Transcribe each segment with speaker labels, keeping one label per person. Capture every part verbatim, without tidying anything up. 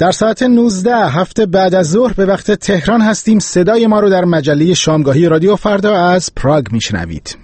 Speaker 1: در ساعت نوزده هفته بعد از ظهر به وقت تهران هستیم. صدای ما رو در مجله شامگاهی رادیو فردا از پراگ میشنوید.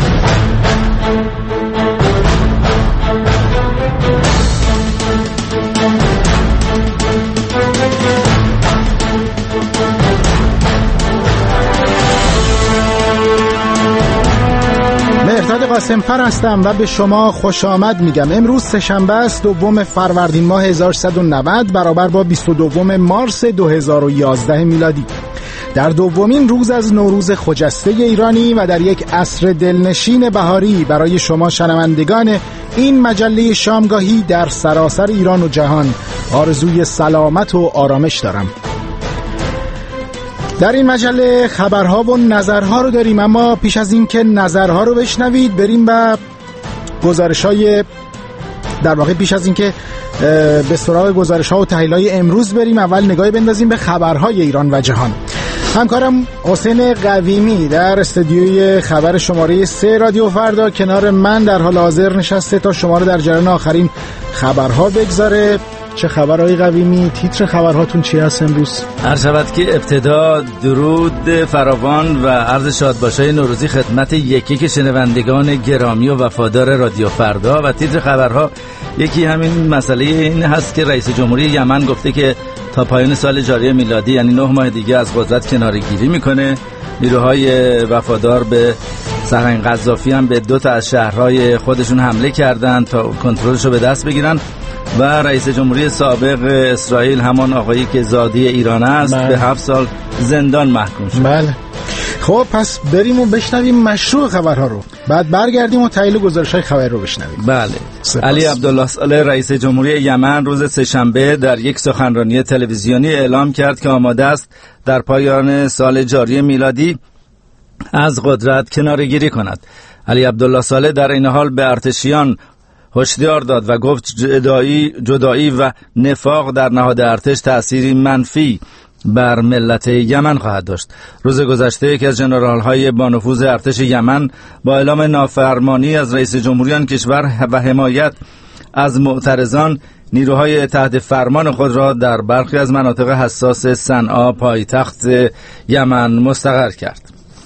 Speaker 1: مهرداد قاسم‌فر هستم و به شما خوش آمد میگم. امروز سه‌شنبه است، دوم فروردین ماه هزار و سیصد و نود برابر با بیست و دوم مارس دو هزار و یازده میلادی. در دومین روز از نوروز خجسته ایرانی و در یک عصر دلنشین بهاری برای شما شنوندگان این مجله شامگاهی در سراسر ایران و جهان آرزوی سلامت و آرامش دارم. در این مجله خبرها و نظرها رو داریم، اما پیش از این که نظرها رو بشنوید بریم و گزارش‌های در واقع پیش از این که به سراغ گزارش‌ها و تحلیل‌های امروز بریم، اول نگاهی بندازیم به خبرهای ایران و جهان. همکارم حسین قویمی در استودیوی خبر شماره سه رادیو فردا کنار من در حال حاضر نشسته تا شما رو در جریان آخرین خبرها بگذاره. چه خبرهای قویمی؟ تیتر خبرهاتون چی هست امروز؟
Speaker 2: عرض شود که ابتدا درود فراوان و عرض شادباشای نوروزی خدمت یکی که شنوندگان گرامی و وفادار رادیو فردا. و تیتر خبرها یکی همین مسئله این هست که رئیس جمهوری یمن گفته که تا پایان سال جاری میلادی یعنی نه ماه دیگه از قدرت کناره‌گیری میکنه. نیروهای وفادار به سرهنگ قذافی هم به دو تا از شهرهای خودشون حمله کردن تا کنترلش رو به دست بگیرن. و رئیس جمهوری سابق اسرائیل همان آقایی که زادی ایران است بله. به هفت سال زندان محکوم شد.
Speaker 1: بله. خب پس بریم و بشنویم مشروع خبرها رو، بعد برگردیم و تحلیل گزارش‌های خبر رو بشنویم.
Speaker 2: بله. سپاس. علی عبدالله صالح رئیس جمهوری یمن روز سه‌شنبه در یک سخنرانی تلویزیونی اعلام کرد که آماده است در پایان سال جاری میلادی از قدرت کناره‌گیری کند. علی عبدالله صالح در این حال به ارتشیان هشدار داد و گفت جدایی جدایی و نفاق در نهاد ارتش تأثیری منفی بر ملت یمن خواهد داشت. روز گذشته یکی از ژنرال‌های با نفوذ ارتش یمن با اعلام نافرمانی از رئیس جمهوری آن کشور و حمایت از معترضان نیروهای تحت فرمان خود را در برخی از مناطق حساس صنعا پایتخت یمن مستقر کرد.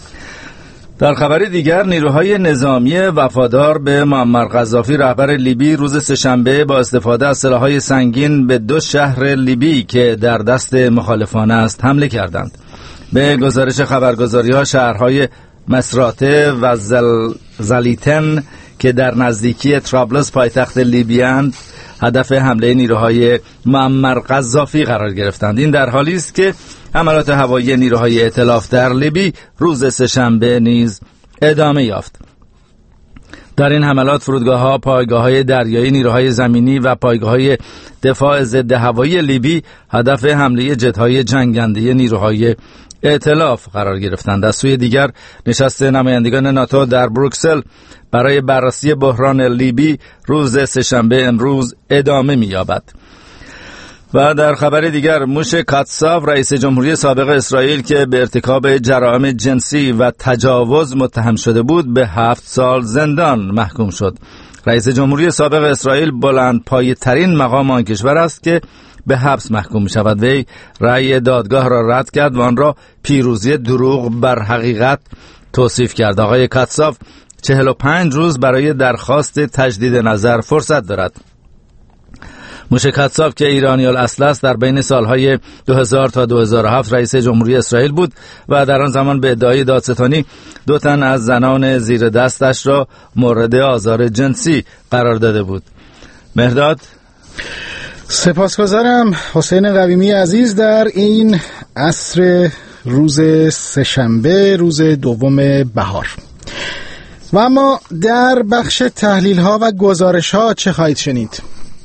Speaker 2: در خبر دیگر نیروهای نظامی وفادار به معمر قذافی رهبر لیبی روز سه‌شنبه با استفاده از سلاح‌های سنگین به دو شهر لیبی که در دست مخالفان است حمله کردند. به گزارش خبرگزاری‌ها شهرهای مصراته و زلیتن که در نزدیکی طرابلس پایتخت لیبی اند هدف حمله نیروهای معمر قذافی قرار گرفتند. این در حالی است که حملات هوایی نیروهای ائتلاف در لیبی روز سه‌شنبه نیز ادامه یافت. در این حملات فرودگاه‌ها، پایگاه‌های دریایی نیروهای زمینی و پایگاه‌های دفاع ضد هوایی لیبی هدف حمله جت‌های جنگنده نیروهای ائتلاف قرار گرفتند. از سوی دیگر نشست نمایندگان ناتو در بروکسل برای بررسی بحران لیبی روز سه‌شنبه امروز ادامه می‌یابد. و در خبر دیگر موش کاتساف رئیس جمهوری سابق اسرائیل که به ارتکاب جرائم جنسی و تجاوز متهم شده بود به هفت سال زندان محکوم شد. رئیس جمهوری سابق اسرائیل بلند پایه ترین مقام آن کشور است که به حبس محکوم می شود. وی رأی دادگاه را رد کرد و آن را پیروزی دروغ بر حقیقت توصیف کرد. آقای کاتساف چهل و پنج روز برای درخواست تجدید نظر فرصت دارد. موش کاتساف که ایرانی الاصل است در بین سالهای دو هزار تا دو هزار و هفت رئیس جمهوری اسرائیل بود و در آن زمان به ادعای دادستانی دو تن از زنان زیر دستش را مورد آزار جنسی قرار داده بود. مهرداد
Speaker 1: سپاسگزارم حسین قویمی عزیز. در این عصر روز سه‌شنبه روز دوم بهار و اما در بخش تحلیل ها و گزارش ها چه خواهید شنید؟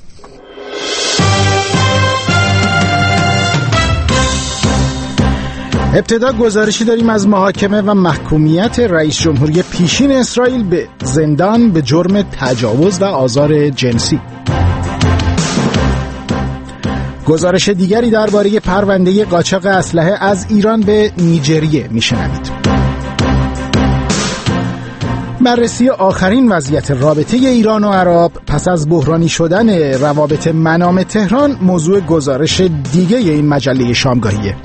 Speaker 1: ابتدا گزارشی داریم از محاکمه و محکومیت رئیس جمهوری پیشین اسرائیل به زندان به جرم تجاوز و آزار جنسی. گزارش دیگری درباره پرونده قاچاق اسلحه از ایران به نیجریه میشنوید. بررسی آخرین وضعیت رابطه ایران و عرب پس از بحرانی شدن روابط منام تهران موضوع گزارش دیگه این مجله شامگاهیه.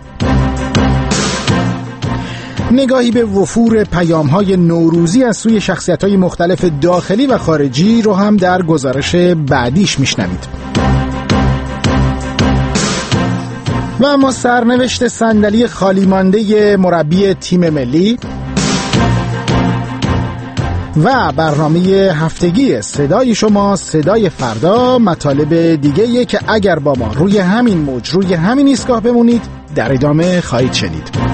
Speaker 1: نگاهی به وفور پیام‌های نوروزی از سوی شخصیت‌های مختلف داخلی و خارجی رو هم در گزارش بعدیش میشنوید. و اما سرنوشت صندلی خالی مانده مربی تیم ملی و برنامه هفتگی صدای شما صدای فردا مطالب دیگه‌ایه که اگر با ما روی همین موج روی همین ایستگاه بمونید در ادامه خواهید شنید.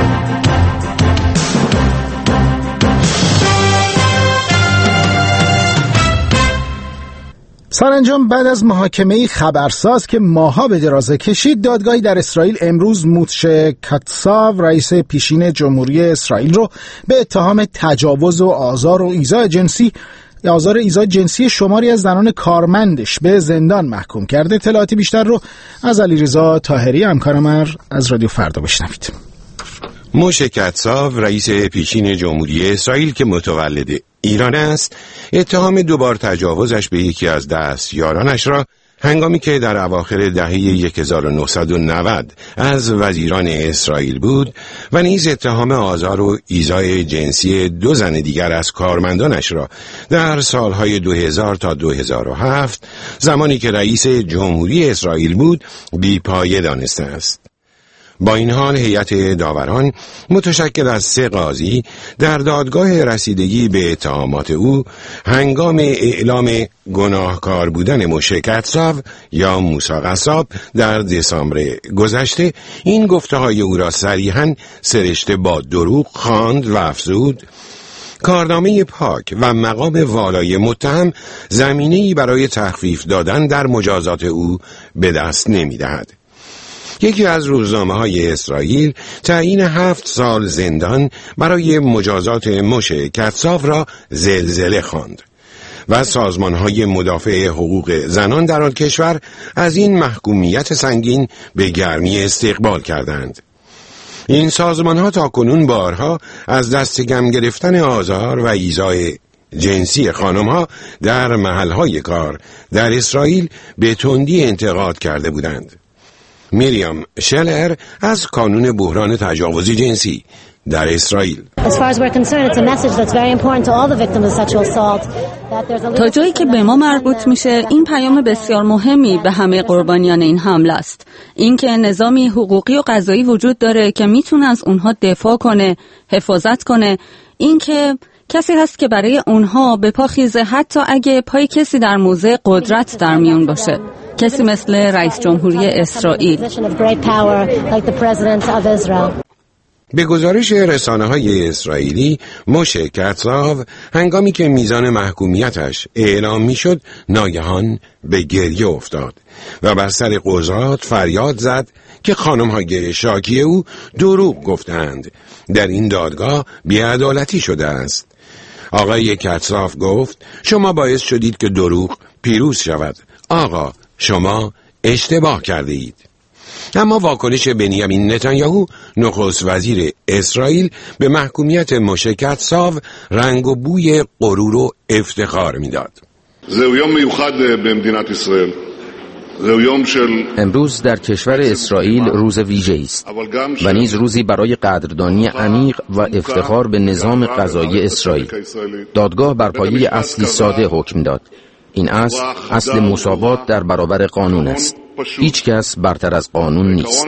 Speaker 1: سرانجام بعد از محاکمه خبرساز که ماها به درازه کشید، دادگاهی در اسرائیل امروز موشه کاتساو رئیس پیشین جمهوری اسرائیل رو به اتهام تجاوز و آزار و ایذاء جنسی آزار ایذاء جنسی شماری از زنان کارمندش به زندان محکوم کرده. اطلاعاتی بیشتر رو از علیرضا طاهری همکارم از رادیو فردا بشنوید.
Speaker 3: موشه کاتساو رئیس پیشین جمهوری اسرائیل که متولد ایران است، اتهام دوبار تجاوزش به یکی از دستیارانش را هنگامی که در اواخر دهه هزار و نهصد و نود از وزیران اسرائیل بود و نیز اتهام آزار و ایذاء جنسی دو زن دیگر از کارمندانش را در سالهای دو هزار تا دو هزار و هفت زمانی که رئیس جمهوری اسرائیل بود بی‌پایه دانسته است. با این حال هیئت داوران متشکل از سه قاضی در دادگاه رسیدگی به اتهامات او هنگام اعلام گناهکار بودن موشه کاتساو یا موسی قصاب در دسامبر گذشته این گفته‌های او را صریحاً سرشته با دروغ خواند و افزود کارنامه پاک و مقام والای متهم زمینه‌ای برای تخفیف دادن در مجازات او به دست نمی‌دهد. یکی از روزنامه‌های اسرائیل تعیین هفت سال زندان برای مجازات موشه کاتساو را زلزله خواند و سازمان‌های مدافع حقوق زنان در آن کشور از این محکومیت سنگین به گرمی استقبال کردند. این سازمان‌ها تاکنون بارها از دست کم گرفتن آزار و ایذاء جنسی خانم‌ها در محل‌های کار در اسرائیل به تندی انتقاد کرده بودند. میریام شلر از کانون بحران تجاوز جنسی در اسرائیل:
Speaker 4: تا جایی که به ما مربوط میشه این پیام بسیار مهمی به همه قربانیان این حمله است، اینکه نظامی حقوقی و قضایی وجود داره که میتونه از اونها دفاع کنه، حفاظت کنه، اینکه کسی هست که برای اونها به پا خیزه حتی اگه پای کسی در موضع قدرت در میون باشه، کسی مثل رئیس جمهوری اسرائیل.
Speaker 3: به گزارش رسانه‌های اسرائیلی، موشه کاتساو هنگامی که میزان محکومیتش اعلام میشد ناگهان به گریه افتاد و بر سر قضات فریاد زد که خانم‌های شاکی او دروغ گفتند. در این دادگاه بی‌عدالتی شده است. آقای کاتساو گفت شما باعث شدید که دروغ پیروز شود. آقا شما اشتباه کرده اید. اما واکنش بنیامین نتانیاهو نخست وزیر اسرائیل به محکومیت موشه کاتساو رنگ و بوی غرور و افتخار میداد.
Speaker 5: זהו יום מיוחד במדינת ישראל. זהו יום של
Speaker 6: امروز در کشور اسرائیل روز ویژه‌ای است و نیز روزی برای قدردانی عمیق و افتخار به نظام قضایی اسرائیل. دادگاه بر پایه اصلی ساده حکم داد. این اصل اصل مساوات در برابر قانون است. هیچ کس برتر از قانون نیست.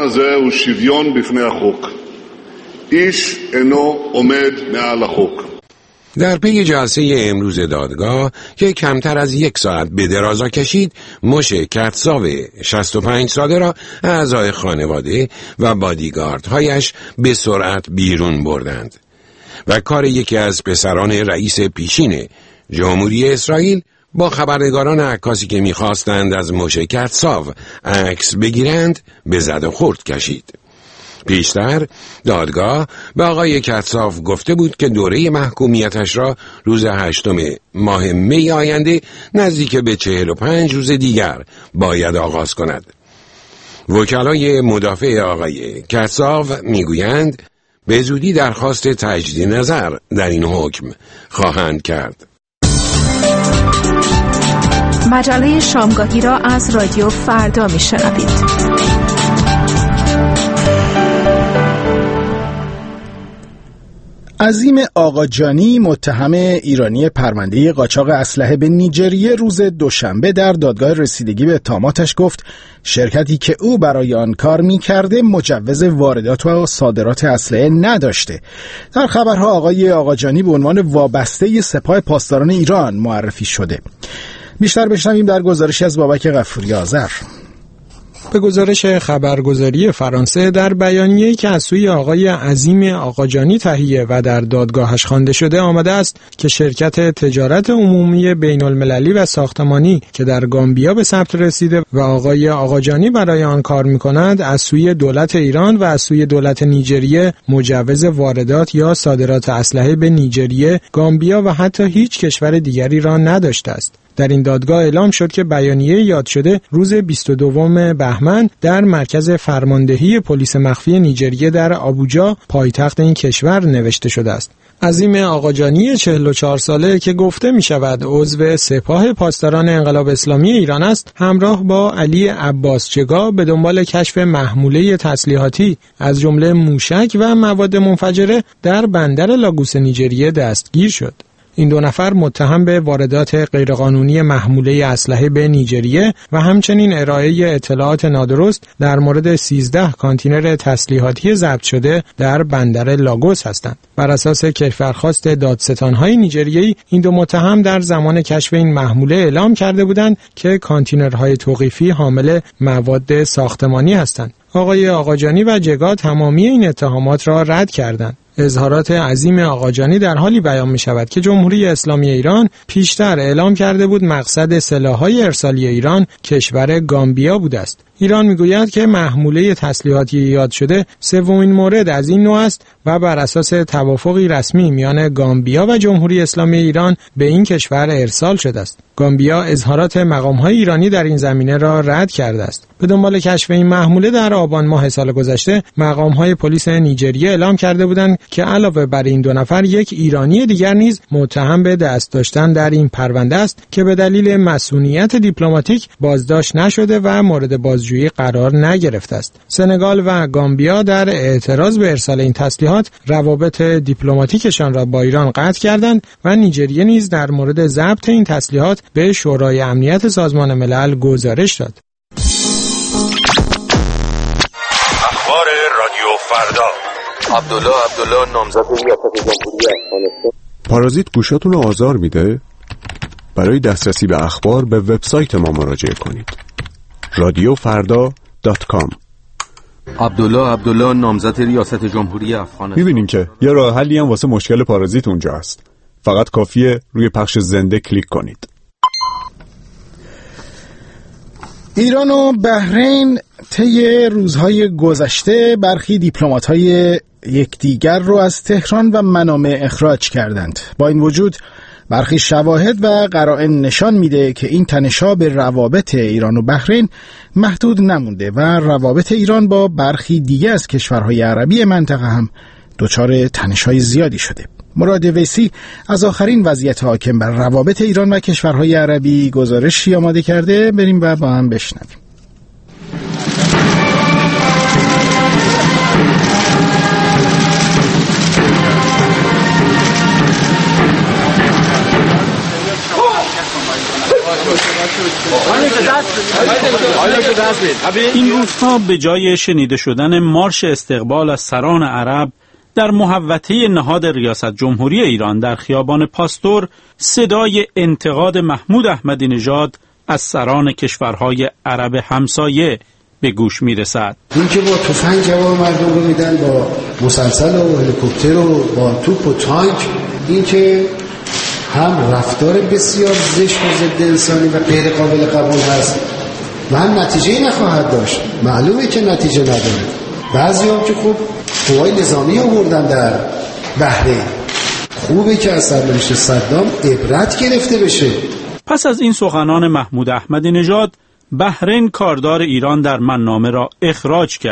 Speaker 3: در پی جلسه امروز دادگاه که کمتر از یک ساعت به درازا کشید، موشه کاتساو شصت و پنج ساله را اعضای خانواده و بادیگاردهایش به سرعت بیرون بردند و کار یکی از پسران رئیس پیشین جمهوری اسرائیل با خبرنگاران عکاسی که می‌خواستند از موشه کاتساو عکس بگیرند به زد و خورد کشید. پیشتر دادگاه به آقای کاتساو گفته بود که دوره محکومیتش را روز هشتم ماه می آینده نزدیک به چهل و پنج روز دیگر باید آغاز کند. وکلای مدافع آقای کاتساو میگویند به زودی درخواست تجدید نظر در این حکم خواهند کرد.
Speaker 7: مجله شامگاهی را از رادیو فردا میشنوید.
Speaker 1: عظیم آقاجانی، متهم ایرانی پرونده قاچاق اسلحه به نیجریه، روز دوشنبه در دادگاه رسیدگی به اتهاماتش گفت شرکتی که او برای آن کار می‌کرده مجوز واردات و صادرات اسلحه نداشته. در خبرها آقای آقاجانی به عنوان وابسته سپاه پاسداران ایران معرفی شده. بیشتر بشنویم در گزارشی از بابک غفوری آذر.
Speaker 8: به گزارش خبرگزاری فرانسه، در بیانیه‌ای که از سوی آقای عظیم آقاجانی تهیه و در دادگاهش خوانده شده آمده است که شرکت تجارت عمومی بین‌المللی و ساختمانی که در گامبیا به ثبت رسیده و آقای آقاجانی برای آن کار می‌کند، از سوی دولت ایران و از سوی دولت نیجریه مجوز واردات یا صادرات اسلحه به نیجریه، گامبیا و حتی هیچ کشور دیگری را نداشته است. در این دادگاه اعلام شد که بیانیه یاد شده روز بیست و دوم بهمن در مرکز فرماندهی پلیس مخفی نیجریه در آبوجا، پایتخت این کشور، نوشته شده است. عظیم آقاجانی چهل و چهار ساله که گفته می شود عضو سپاه پاسداران انقلاب اسلامی ایران است، همراه با علی عباس چگا به دنبال کشف محموله تسلیحاتی از جمله موشک و مواد منفجره در بندر لاگوس نیجریه دستگیر شد. این دو نفر متهم به واردات غیرقانونی محموله اسلحه به نیجریه و همچنین ارائه اطلاعات نادرست در مورد سیزده کانتینر تسلیحاتی ضبط شده در بندر لاگوس هستند. بر اساس کیفرخواست دادستان‌های نیجریه‌ای، این دو متهم در زمان کشف این محموله اعلام کرده بودند که کانتینرهای توقیفی حامل مواد ساختمانی هستند. آقای آقاجانی و جگا تمامی این اتهامات را رد کردند. اظهارات عظیم آقاجانی در حالی بیان می شود که جمهوری اسلامی ایران پیشتر اعلام کرده بود مقصد سلاح‌های ارسالی ایران کشور گامبیا بوده است. ایران میگوید که محموله تسلیحاتی یاد شده سومین مورد از این نوع است و بر اساس توافقی رسمی میان گامبیا و جمهوری اسلامی ایران به این کشور ارسال شده است. گامبیا اظهارات مقام‌های ایرانی در این زمینه را رد کرده است. به دنبال کشف این محموله در آبان ماه سال گذشته، مقام‌های پلیس نیجریه اعلام کرده بودند که علاوه بر این دو نفر، یک ایرانی دیگر نیز متهم به دست داشتن در این پرونده است که به دلیل مسئولیت دیپلماتیک بازداشت نشده و مورد بازجویی قرار نگرفته است. سنگال و گامبیا در اعتراض به ارسال این تسلیحات روابط دیپلماتیکشان را با ایران قطع کردند و نیجریه نیز در مورد ضبط این تسلیحات به شورای امنیت سازمان ملل گزارش داد.
Speaker 9: اخبار رادیو فردا. عبدالله عبدالله نامزد ریاست جمهوری افغانستان.
Speaker 10: پارازیت گوشاتون رو آزار میده؟ برای دسترسی به اخبار به وبسایت ما مراجعه کنید. رادیو فردا دات کام.
Speaker 6: عبدالله عبدالله نامزد ریاست جمهوری افغانستان.
Speaker 10: میبینین که یه راه حلی هم واسه مشکل پارازیت اونجا هست. فقط کافیه روی پخش زنده کلیک کنید.
Speaker 1: ایران و بحرین طی روزهای گذشته برخی دیپلمات‌های یکدیگر رو از تهران و منامه اخراج کردند. با این وجود برخی شواهد و قرائن نشان میده که این تنش‌ها به روابط ایران و بحرین محدود نمونده و روابط ایران با برخی دیگه از کشورهای عربی منطقه هم دچار تنش‌های زیادی شده. مراد ویسی از آخرین وضعیت حاکم بر روابط ایران و کشورهای عربی گزارشی آماده کرده. بریم و با هم بشنویم.
Speaker 11: این روزها به جای شنیده شدن مارش استقبال از سران عرب در محوطه نهاد ریاست جمهوری ایران در خیابان پاستور، صدای انتقاد محمود احمدی نژاد از سران کشورهای عرب همسایه به گوش میرسد.
Speaker 12: این که با تفنگ جواب مردم رو میدن، با مسلسل و هلیکوپتر و با توپ و تانک، این که هم رفتار بسیار زشت و ضد انسانی و غیر قابل قبول هست و هم نتیجه نخواهد داشت. معلومه که نتیجه نداره. بعضی هم که خوب قوای نظامی آوردن در بحرین، خوبه که از سرنوشت صدام عبرت گرفته بشه.
Speaker 11: پس از این سخنان محمود احمدی نژاد، بحرین کاردار ایران در منامه را اخراج کرد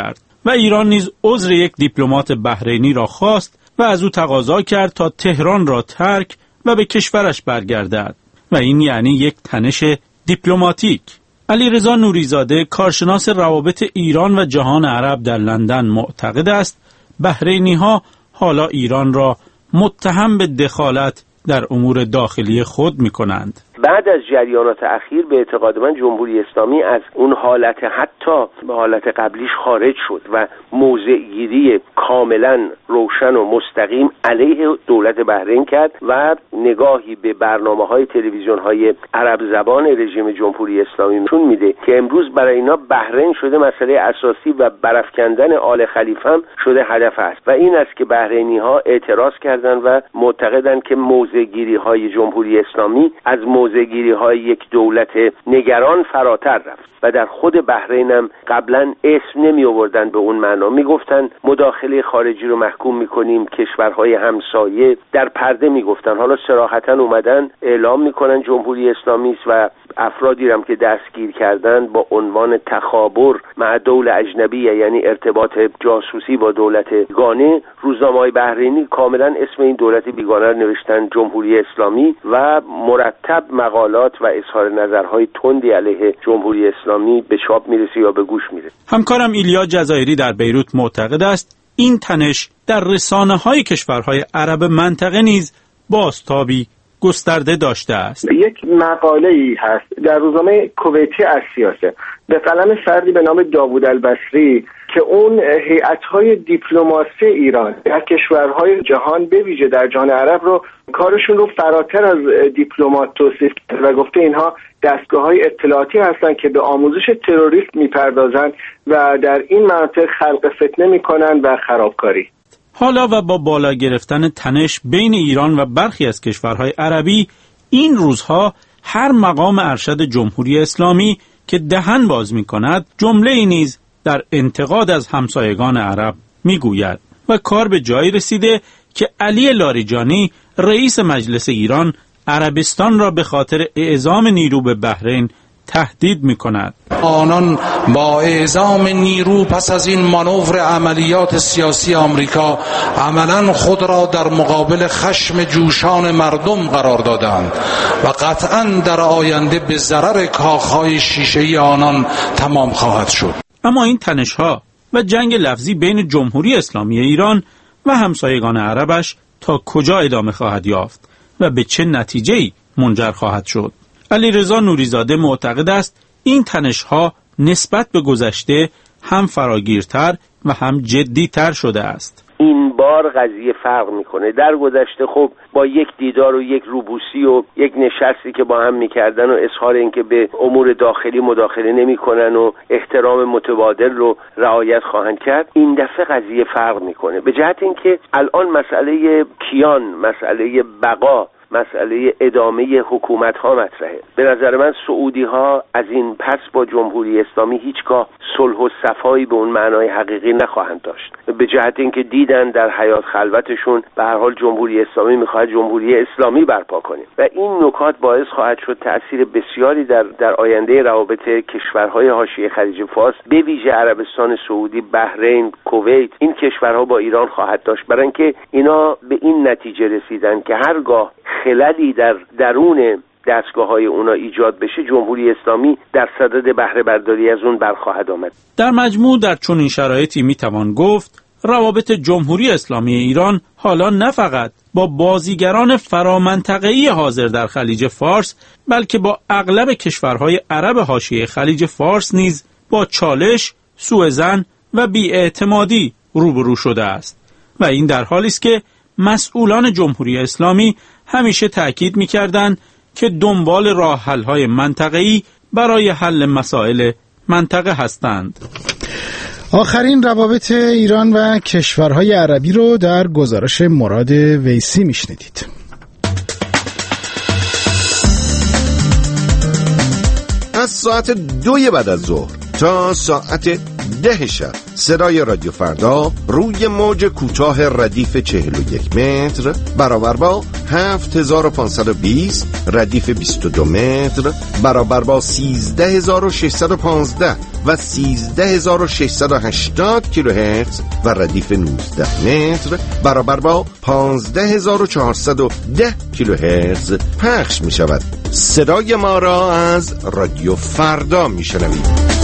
Speaker 11: و ایران نیز عذر یک دیپلمات بحرینی را خواست و از او تقاضا کرد تا تهران را ترک و به کشورش برگردد و این یعنی یک تنش دیپلماتیک. علیرضا نوریزاده کارشناس روابط ایران و جهان عرب در لندن معتقد است بحرینی‌ها حالا ایران را متهم به دخالت در امور داخلی خود می‌کنند.
Speaker 13: بعد از جریانات اخیر به اعتقاد من جمهوری اسلامی از اون حالت حتی به حالت قبلیش خارج شد و موضع‌گیری کاملا روشن و مستقیم علیه دولت بحرین کرد و نگاهی به برنامه‌های تلویزیون‌های عرب زبان رژیم جمهوری اسلامی نشون میده که امروز برای اینا بحرین شده مسئله اساسی و برافکندن آل خلیفه هم شده هدف است و این است که بحرینی‌ها اعتراض کردند و معتقدند که موضع‌گیری‌های جمهوری اسلامی از موضع‌گیری‌های یک دولت نگران فراتر رفت و در خود بحرین هم قبلا اسم نمی آوردن به اون معنا، می گفتن مداخله خارجی رو محکوم می کنیم، کشورهای همسایه در پرده می گفتن. حالا صراحتاً اومدن اعلام می کنن جمهوری اسلامی است و افرادی هم که دستگیر کردن با عنوان تخابر مع دولت اجنبی، یعنی ارتباط جاسوسی با دولت بیگانه، روزنامه‌های بحرینی کاملا اسم این دولت بیگانه رو نوشتن جمهوری اسلامی و مرتب مقالات و اظهار نظرهای تندی علیه جمهوری اسلامی به چاپ میرسه یا به گوش میرسه.
Speaker 11: همکارم ایلیا جزایری در بیروت معتقد است این تنش در رسانه‌های کشورهای عرب منطقه نیز بازتابی گسترده داشته است.
Speaker 14: یک مقاله‌ای هست در روزنامه کویتی اسیاسه به قلم فردی به نام داوود البصری که اون هیئت‌های دیپلماسی ایران در کشورهای جهان به ویژه در جهان عرب رو کارشون رو فراتر از دیپلمات توصیف کرد و گفته اینها دستگاه‌های اطلاعاتی هستند که به آموزش تروریسم می‌پردازند و در این مناطق خلق فتنه می‌کنند و خرابکاری.
Speaker 11: حالا و با بالا گرفتن تنش بین ایران و برخی از کشورهای عربی، این روزها هر مقام ارشد جمهوری اسلامی که دهن باز می‌کند جمله‌ای نیز در انتقاد از همسایگان عرب می‌گوید و کار به جایی رسیده که علی لاریجانی رئیس مجلس ایران عربستان را به خاطر اعزام نیرو به بحرین تهدید می‌کند.
Speaker 15: آنان با اعزام نیرو پس از این مانور عملیات سیاسی آمریکا عملاً خود را در مقابل خشم جوشان مردم قرار دادند و قطعاً در آینده به ضرر کاخهای شیشه‌ای آنان تمام خواهد شد.
Speaker 11: اما این تنش‌ها و جنگ لفظی بین جمهوری اسلامی ایران و همسایگان عربش تا کجا ادامه خواهد یافت و به چه نتیجه‌ای منجر خواهد شد؟ علیرضا نوریزاده معتقد است این تنش‌ها نسبت به گذشته هم فراگیرتر و هم جدی‌تر شده است.
Speaker 13: این بار قضیه فرق میکنه. در گذشته خب با یک دیدار و یک روبوسی و یک نشستی که با هم میکردن و اظهار اینکه به امور داخلی مداخله نمیکنن و احترام متبادل رو رعایت خواهند کرد، این دفعه قضیه فرق میکنه به جهت اینکه الان مسئله کیان، مسئله بقا، مسئله ادامه حکومت ها مطرحه. به نظر من سعودی ها از این پس با جمهوری اسلامی هیچگاه صلح و صفایی به اون معنای حقیقی نخواهند داشت، به جهت اینکه دیدن در حیات خلوتشون به هر حال جمهوری اسلامی میخواد جمهوری اسلامی برپا کنه و این نکات باعث خواهد شد تأثیر بسیاری در در آینده روابط کشورهای حاشیه خلیج فارس به ویژه عربستان سعودی، بحرین، کویت، این کشورها با ایران خواهد داشت، برای اینکه اینا به این نتیجه رسیدن که هرگاه خللی در درون دستگاه‌های اونا ایجاد بشه جمهوری اسلامی در صدد بهره برداری از اون برخواهد آمد.
Speaker 11: در مجموع در چنین شرایطی میتوان گفت روابط جمهوری اسلامی ایران حالا نه فقط با بازیگران فرامنطقه‌ای حاضر در خلیج فارس بلکه با اغلب کشورهای عرب حاشیه خلیج فارس نیز با چالش، سوءظن و بی‌اعتمادی روبرو شده است و این در حالی است که مسئولان جمهوری اسلامی همیشه تأکید می‌کردند که دنبال راه حل‌های منطقه‌ای برای حل مسائل منطقه هستند.
Speaker 1: آخرین روابط ایران و کشورهای عربی رو در گزارش مراد ویسی میشنیدید.
Speaker 3: از ساعت دوی بعد از ظهر تا ساعت
Speaker 16: ده شب صدای رادیو فردا روی موج کوتاه ردیف چهل و یک متر برابر با هفت هزار و پانصد و بیست ردیف بیست و دو متر برابر با سیزده هزار و ششصد و پانزده و سیزده هزار و ششصد و هشتاد کیلوهرتز و ردیف نوزده متر برابر با پانزده هزار و چهارصد و ده کیلوهرتز پخش می شود. صدای ما را از رادیو فردا می شنوید.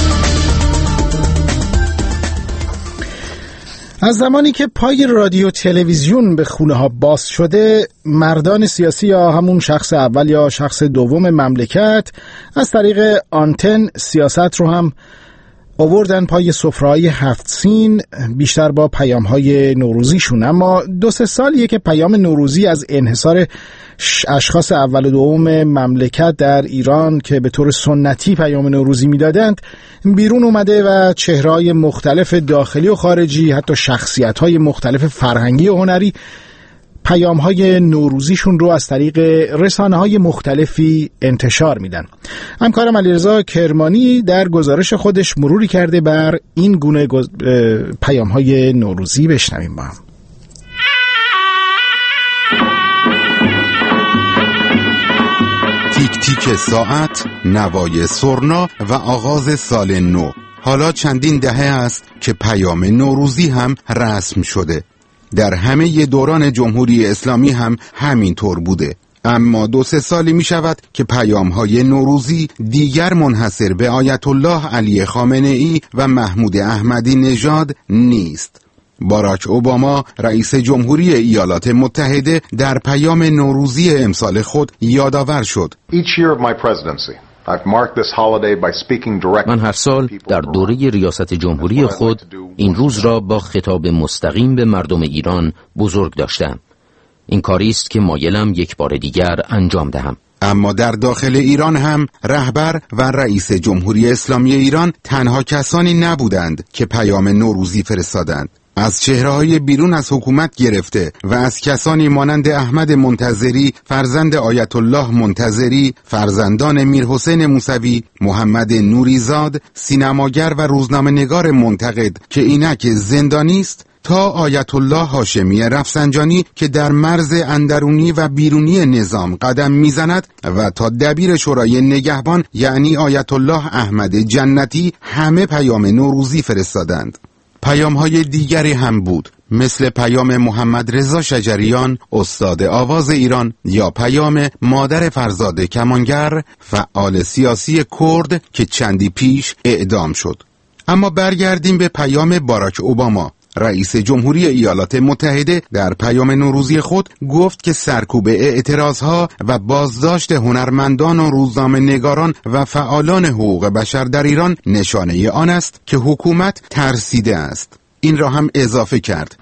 Speaker 1: از زمانی که پای رادیو تلویزیون به خونه ها باز شده، مردان سیاسی یا همون شخص اول یا شخص دوم مملکت از طریق آنتن سیاست رو هم آوردن پای سفره‌های هفت سین، بیشتر با پیام‌های نوروزیشون. اما دو سه سالیه که پیام نوروزی از انحصار اشخاص اول و دوم مملکت در ایران که به طور سنتی پیام نوروزی میدادند بیرون اومده و چهره‌های مختلف داخلی و خارجی، حتی شخصیت‌های مختلف فرهنگی و هنری پیام‌های نوروزیشون رو از طریق رسانه‌های مختلفی انتشار میدن. همکارم علیرضا کرمانی در گزارش خودش مروری کرده بر این گونه گز... پیام‌های نوروزی. بشنویم با هم.
Speaker 17: تیک تیک ساعت، نوای سرنا و آغاز سال نو. حالا چندین دهه است که پیام نوروزی هم رسم شده. در همه دوران جمهوری اسلامی هم همین طور بوده. اما دو سه سالی می شود که پیام‌های نوروزی دیگر منحصر به آیت الله علی خامنه ای و محمود احمدی نژاد نیست. باراک اوباما رئیس جمهوری ایالات متحده در پیام نوروزی امسال خود یادآور شد:
Speaker 6: من هر سال در دوره ریاست جمهوری خود این روز را با خطاب مستقیم به مردم ایران بزرگ داشتم. این کاری است که مایلم یک بار دیگر انجام دهم.
Speaker 17: اما در داخل ایران هم رهبر و رئیس جمهوری اسلامی ایران تنها کسانی نبودند که پیام نوروزی فرستادند. از چهره‌های بیرون از حکومت گرفته و از کسانی مانند احمد منتظری، فرزند آیت الله منتظری، فرزندان میرحسین موسوی، محمد نوریزاد، سینماگر و روزنامه‌نگار منتقد که اینک زندانی است، تا آیت الله هاشمی رفسنجانی که در مرز اندرونی و بیرونی نظام قدم میزند و تا دبیر شورای نگهبان یعنی آیت الله احمد جنتی همه پیام نوروزی فرستادند. پیام‌های دیگری هم بود، مثل پیام محمد رضا شجریان استاد آواز ایران یا پیام مادر فرزاد کمانگر فعال سیاسی کرد که چندی پیش اعدام شد. اما برگردیم به پیام باراک اوباما. رئیس جمهوری ایالات متحده در پیام نوروزی خود گفت که سرکوب اعتراضها و بازداشت هنرمندان و روزنامه‌نگاران و فعالان حقوق بشر در ایران نشانه آن است که حکومت ترسیده است. این را هم اضافه کرد: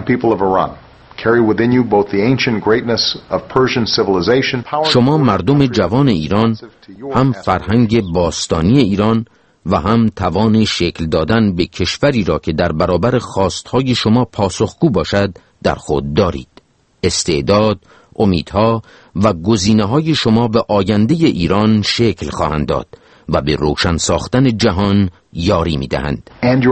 Speaker 6: شما مردم جوان ایران هم فرهنگ باستانی ایران و هم توان شکل دادن به کشوری را که در برابر خواستهای شما پاسخگو باشد در خود دارید. استعداد، امیدها و گزینه‌های شما به آینده ایران شکل خواهند داد و به روشن ساختن جهان یاری می‌دهند.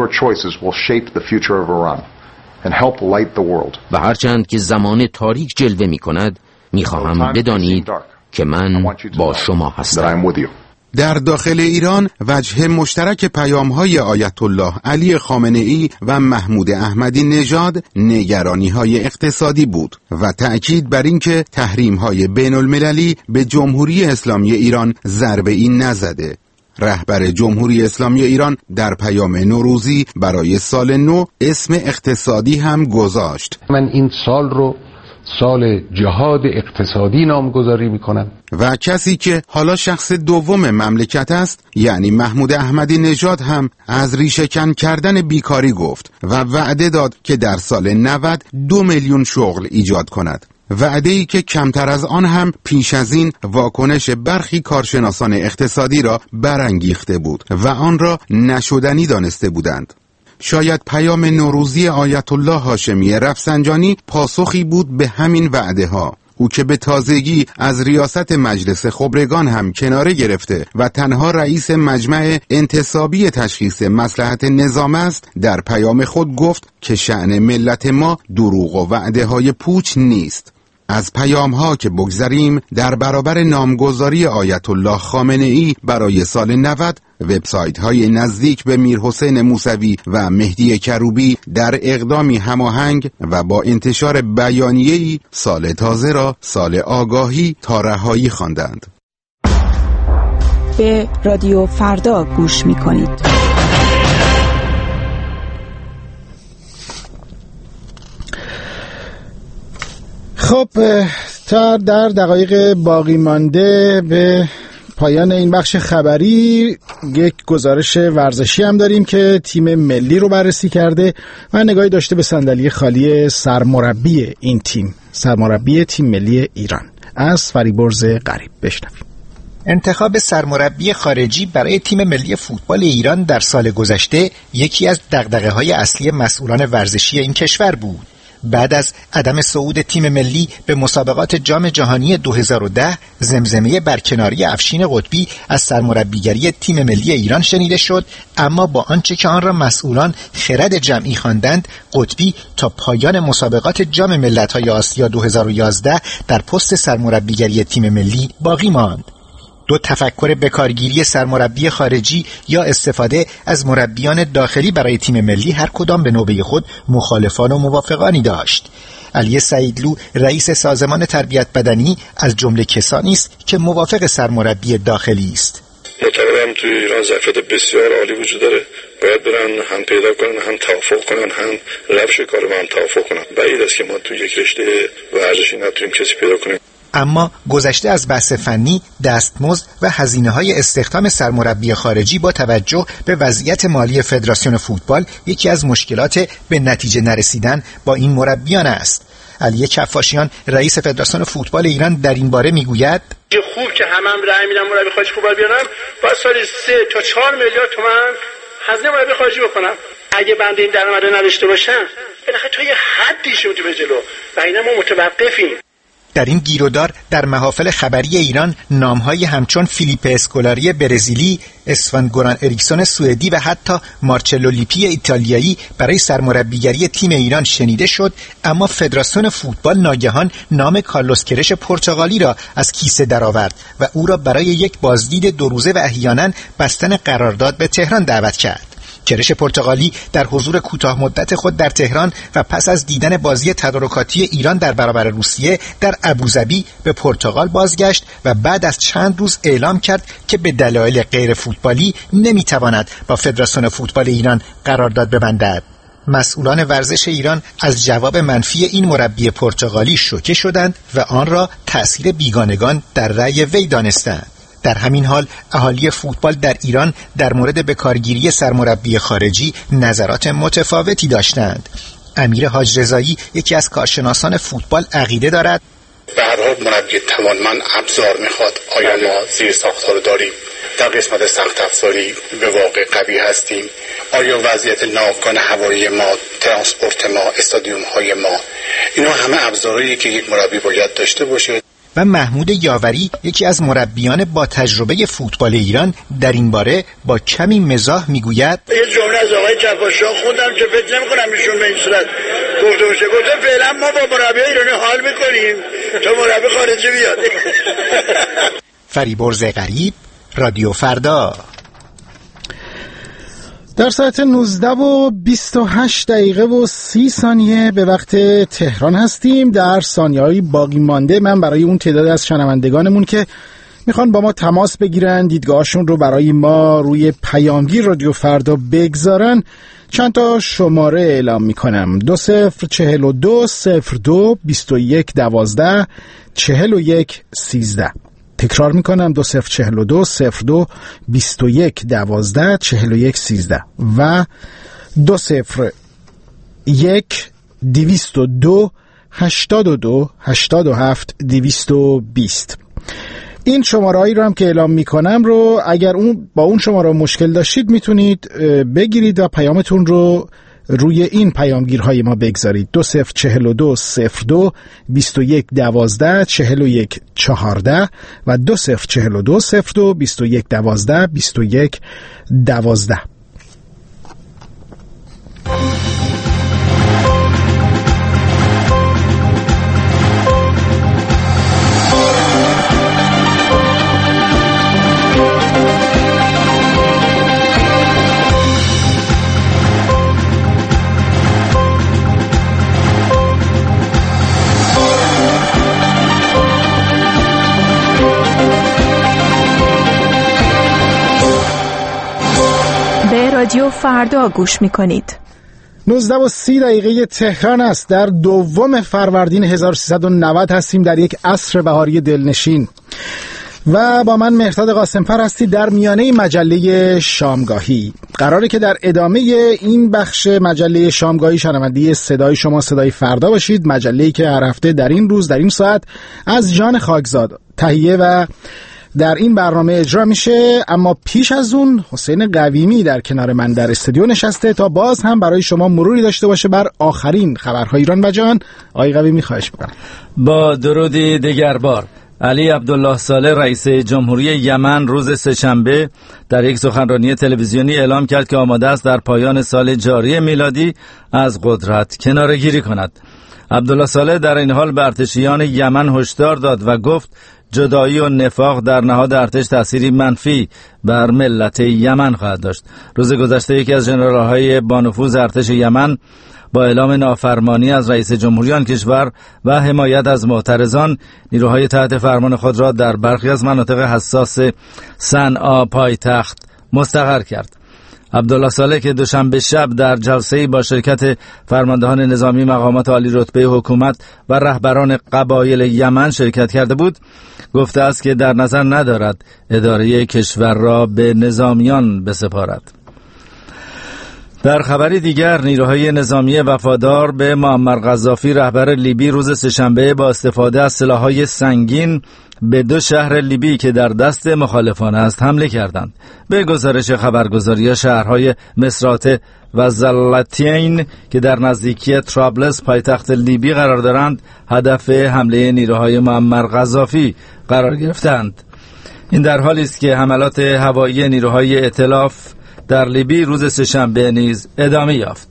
Speaker 6: و هرچند که زمان تاریک جلوه می‌کند، می‌خواهم بدانید که من با شما هستم.
Speaker 17: در داخل ایران وجه مشترک پیام‌های آیت الله علی خامنه ای و محمود احمدی نژاد نگرانی‌های اقتصادی بود و تأکید بر اینکه تحریم‌های بین‌المللی به جمهوری اسلامی ایران ضربه‌ای نزده. رهبر جمهوری اسلامی ایران در پیام نوروزی برای سال نو اسم اقتصادی هم گذاشت.
Speaker 18: من این سال رو سال جهاد اقتصادی نامگذاری میکنم.
Speaker 17: و کسی که حالا شخص دوم مملکت است یعنی محمود احمدی نژاد هم از ریشه‌کن کردن بیکاری گفت و وعده داد که در سال نود دو میلیون شغل ایجاد کند. وعده‌ای که کمتر از آن هم پیش از این واکنش برخی کارشناسان اقتصادی را برانگیخته بود و آن را نشدنی دانسته بودند. شاید پیام نوروزی آیت الله هاشمی رفسنجانی پاسخی بود به همین وعده ها. او که به تازگی از ریاست مجلس خبرگان هم کناره گرفته و تنها رئیس مجمع انتصابی تشخیص مصلحت نظام است، در پیام خود گفت که شأن ملت ما دروغ و وعده های پوچ نیست. از پیام ها که بگذریم، در برابر نامگذاری آیت الله خامنه ای برای سال نود، وبسایت های نزدیک به میرحسین موسوی و مهدی کروبی در اقدامی هماهنگ و با انتشار بیانیه‌ای سال تازه را سال آگاهی تا رهایی خواندند.
Speaker 7: به رادیو فردا گوش می‌کنید.
Speaker 1: خب تا در دقایق باقی مانده به پایان این بخش خبری یک گزارش ورزشی هم داریم که تیم ملی رو بررسی کرده و نگاهی داشته به صندلی خالی سرمربی این تیم، سرمربی تیم ملی ایران. از فریبرز غریب بشنویم.
Speaker 19: انتخاب سرمربی خارجی برای تیم ملی فوتبال ایران در سال گذشته یکی از دغدغه‌های اصلی مسئولان ورزشی این کشور بود. بعد از عدم صعود تیم ملی به مسابقات جام جهانی دو هزار و ده، زمزمه برکناری افشین قطبی از سرمربیگری تیم ملی ایران شنیده شد، اما با آنچه که آن را مسئولان خرد جمعی خواندند، قطبی تا پایان مسابقات جام ملت‌های آسیا دو هزار و یازده در پست سرمربیگری تیم ملی باقی ماند. دو تفکر بکارگیری سرمربی خارجی یا استفاده از مربیان داخلی برای تیم ملی هر کدام به نوبه خود مخالفان و موافقانی داشت. علی سعیدلو رئیس سازمان تربیت بدنی از جمله کسانی است که موافق سرمربی داخلی است.
Speaker 20: معتقدم توی ایران ظرفیت بسیار عالی وجود داره، باید برن هم پیدا کنن، هم توافق کنن، هم روش کار با هم توافق کنن. بعید است که ما توی یک رشته ورزشی نتونیم کسی پیدا کنیم.
Speaker 19: اما گذشته از بحث فنی، دستمزد و هزینه‌های استخدام سرمربی خارجی با توجه به وضعیت مالی فدراسیون فوتبال یکی از مشکلات به نتیجه نرسیدن با این مربیان است. علی کفاشیان رئیس فدراسیون فوتبال ایران در این باره میگوید:
Speaker 21: خوب که همه هم رأی میدن مربی خارجی فوتبال بیارم، باید سالی سه تا چهار میلیارد تومان هزینه مربی خارجی بکنم. اگه بنده این درآمد نداشته باشم، بالاخره تا یه حدی شد به جلو و اینا ما متوقفیم.
Speaker 19: در این گیرودار در محافل خبری ایران نام‌های همچون فیلیپ اسکولاری برزیلی، اسوان گوران اریکسون سوئدی و حتی مارچلو لیپی ایتالیایی برای سرمربیگری تیم ایران شنیده شد، اما فدراسیون فوتبال ناگهان نام کارلوس کرش پرتغالی را از کیسه درآورد و او را برای یک بازدید دو روزه و احیانا بستن قرارداد به تهران دعوت کرد. کرش پرتغالی در حضور کوتاه مدت خود در تهران و پس از دیدن بازی تدارکاتی ایران در برابر روسیه در ابوظبی به پرتغال بازگشت و بعد از چند روز اعلام کرد که به دلایل غیر فوتبالی نمیتواند با فدراسیون فوتبال ایران قرارداد ببندد. مسئولان ورزش ایران از جواب منفی این مربی پرتغالی شوکه شدند و آن را تأثیر بیگانگان در رأی وی دانستند. در همین حال اهالی فوتبال در ایران در مورد بکارگیری سرمربی خارجی نظرات متفاوتی داشتند. امیر حاج رضایی یکی از کارشناسان فوتبال عقیده دارد:
Speaker 20: به هر حال مربی توانمند ابزار میخواد. آیا ما زیر ساختار داریم؟ در قسمت سخت افزاری به واقع قوی هستیم؟ آیا وضعیت ناوگان هوایی ما، ترانسپورت ما، استادیوم های ما، اینا همه ابزارهایی که یک مربی باید داشته باشه.
Speaker 19: و محمود یاوری یکی از مربیان با تجربه فوتبال ایران در این باره با کمی مزاح میگوید:
Speaker 21: یه جمله از آقای کفاشیان خوندم که فکر نمی‌کنم ایشون به این صورت گفته باشه. گفته فعلا ما با مربی ایرانی حال می‌کنیم تا مربی خارجی بیاد.
Speaker 19: فریبرز غریب، رادیو فردا.
Speaker 1: در ساعت نوزده و بیست و هشت دقیقه و سی ثانیه به وقت تهران هستیم. در ثانیه‌های باقی مانده من برای اون تعداد از شنوندگانمون که میخوان با ما تماس بگیرن، دیدگاهشون رو برای ما روی پیامگیر رادیو فردا بگذارن، چند تا شماره اعلام میکنم: دو صفر چهل و دو صفر دو بیست و یک دوازده چهل و یک سیزده. تکرار میکنم: دو صفر چهل و دو صفر دو بیست و یک دوازده چهل و یک سیزده و دو صفر یک دویست و دو هشتاد و دو هشتاد و هفت دویست و بیست. این شمارهایی رو هم که اعلام میکنم رو اگر اون با اون شماره مشکل داشتید میتونید بگیرید و پیامتون رو روی این پیامگیرهای ما بگذارید. دو صفر چهل و دو صفر دو بیست و یک دوازده چهل و یک چهارده و دو صفر چهل و دو صفر دو بیست و یک دوازده بیست و یک دوازده.
Speaker 7: رادیو فردا گوش میکنید.
Speaker 1: نوزده و سی دقیقه تهران است. در دوم فروردین هزار و سیصد و نود هستیم، در یک عصر بهاری دلنشین و با من مهرداد قاسمفر هستی در میانه مجله شامگاهی. قراره که در ادامه این بخش مجله شامگاهی شنونده صدای شما صدای فردا باشید، مجله‌ای که هر هفته در این روز در این ساعت از جان خاکزاد تهیه و در این برنامه اجرا میشه. اما پیش از اون حسین قویمی در کنار من در استودیو نشسته تا باز هم برای شما مروری داشته باشه بر آخرین خبرهای ایران و جهان. آقای قویمی خواهش می‌کنم.
Speaker 2: با درودی دیگر بار. علی عبدالله صالح رئیس جمهوری یمن روز سه‌شنبه در یک سخنرانی تلویزیونی اعلام کرد که آماده است در پایان سال جاری میلادی از قدرت کناره‌گیری کند. عبدالله صالح در این حال به ارتشیان یمن هشدار داد و گفت جدایی و نفاق در نهاد ارتش تأثیری منفی بر ملت یمن خواهد داشت. روز گذشته یکی از ژنرال‌های با نفوذ ارتش یمن با اعلام نافرمانی از رئیس جمهوری آن کشور و حمایت از معترضان، نیروهای تحت فرمان خود را در برخی از مناطق حساس صنعا پایتخت مستقر کرد. عبدالله صالح که دوشنبه شب در جلسه‌ای با شرکت فرماندهان نظامی مقامات عالی رتبه حکومت و رهبران قبایل یمن شرکت کرده بود، گفته است که در نظر ندارد اداره کشور را به نظامیان بسپارد. در خبری دیگر، نیروهای نظامی وفادار به معمر قذافی رهبر لیبی روز سه‌شنبه با استفاده از سلاح‌های سنگین به دو شهر لیبی که در دست مخالفان است حمله کردند. به گزارش خبرگزاری شهرهای مصرات و زلاتین که در نزدیکی طرابلس پایتخت لیبی قرار دارند هدف حمله نیروهای معمر قذافی قرار گرفتند. این در حالی است که حملات هوایی نیروهای ائتلاف در لیبی روز سه‌شنبه نیز ادامه یافت.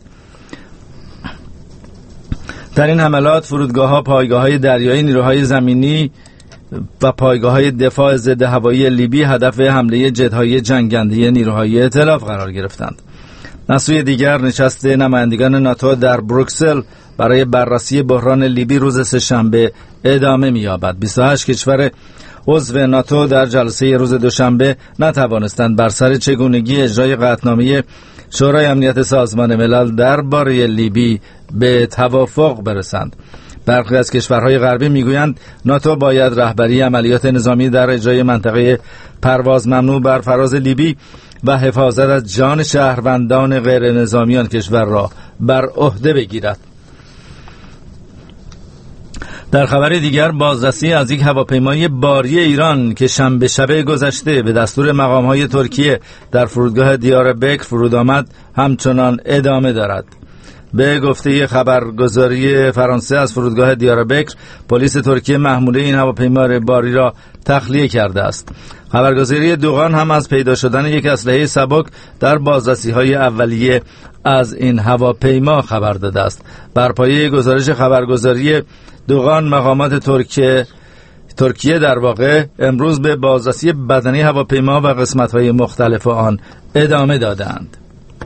Speaker 2: در این حملات فرودگاه‌ها، پایگاه‌های دریایی، نیروهای زمینی و پایگاه‌های دفاع ضد هوایی لیبی هدف حمله جت‌های جنگنده نیروهای ائتلاف قرار گرفتند. از سوی دیگر، نشست نمایندگان ناتو در بروکسل برای بررسی بحران لیبی روز سه‌شنبه ادامه می‌یابد. بیست و هشت کشور عضو ناتو در جلسه روز دوشنبه نتوانستند بر سر چگونگی اجرای قطعنامه شورای امنیت سازمان ملل درباره لیبی به توافق برسند. برخی از کشورهای غربی میگویند ناتو باید رهبری عملیات نظامی در اجرای منطقه پرواز ممنوع بر فراز لیبی و حفاظت از جان شهروندان غیر نظامی آن کشور را بر عهده بگیرد. در خبر دیگر، بازرسی از یک هواپیمای باری ایران که شنبه شب گذشته به دستور مقام‌های ترکیه در فرودگاه دیاربکر فرود آمد همچنان ادامه دارد. به گفته خبرگزاری فرانسه از فرودگاه دیاربکر، پلیس ترکیه محموله این هواپیمای باری را تخلیه کرده است. خبرگزاری دوغان هم از پیدا شدن یک اسلحه سبک در بازرسی‌های اولیه از این هواپیما خبر داده است. بر پایه گزارش خبرگزاری دوغان، مقامات ترکیه ترکیه در واقع امروز به بازرسی بدنی هواپیما و قسمت‌های مختلف آن ادامه دادند.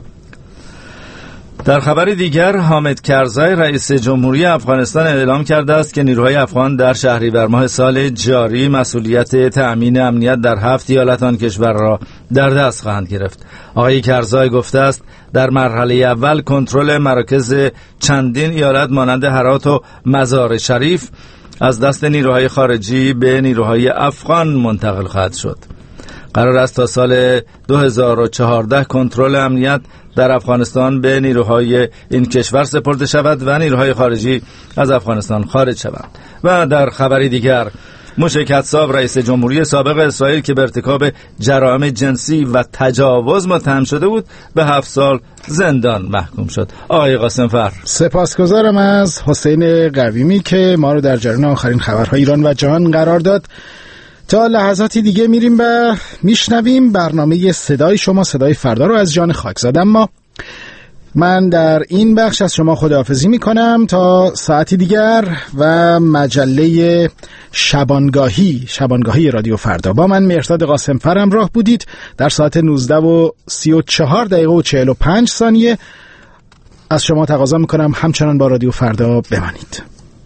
Speaker 2: در خبر دیگر، حامد کرزای رئیس جمهوری افغانستان اعلام کرده است که نیروهای افغان در شهریور ماه سال جاری مسئولیت تأمین امنیت در هفت ایالت آن کشور را در دست خواهند گرفت. آقای کرزای گفته است در مرحله اول کنترل مراکز چندین ایالت مانند هرات و مزار شریف از دست نیروهای خارجی به نیروهای افغان منتقل خواهد شد. قرار است تا سال دو هزار و چهارده کنترل امنیت در افغانستان به نیروهای این کشور سپرده شود و نیروهای خارجی از افغانستان خارج شوند. و در خبری دیگر، موشه کتساب رئیس جمهوری سابق اسرائیل که به ارتکاب جرائم جنسی و تجاوز متهم شده بود به هفت سال زندان محکوم شد. آقای قاسمفر،
Speaker 1: سپاسگزارم از حسین قویمی که ما رو در جریان آخرین خبرهای ایران و جهان قرار داد. تا لحظاتی دیگه میریم و میشنویم برنامه صدای شما، صدای فردا رو از جان خاکزاده. اما من در این بخش از شما خداحافظی میکنم تا ساعتی دیگر و مجله شبانگاهی شبانگاهی رادیو فردا. با من مهرداد قاسمفر همراه بودید. در ساعت نوزده و سی و چهار دقیقه و چهل و پنج ثانیه از شما تقاضا میکنم همچنان با رادیو فردا بمانید.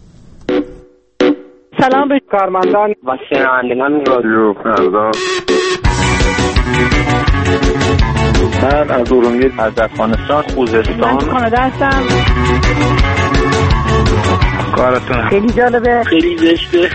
Speaker 4: سلام به کارمندان و شنوندگان رادیو فردا.
Speaker 22: من از ارومیه، از افغانستان، خوزستان.
Speaker 4: من کانادا هستم.
Speaker 22: کارتون
Speaker 4: خیلی جالبه،
Speaker 22: خیلی زشته.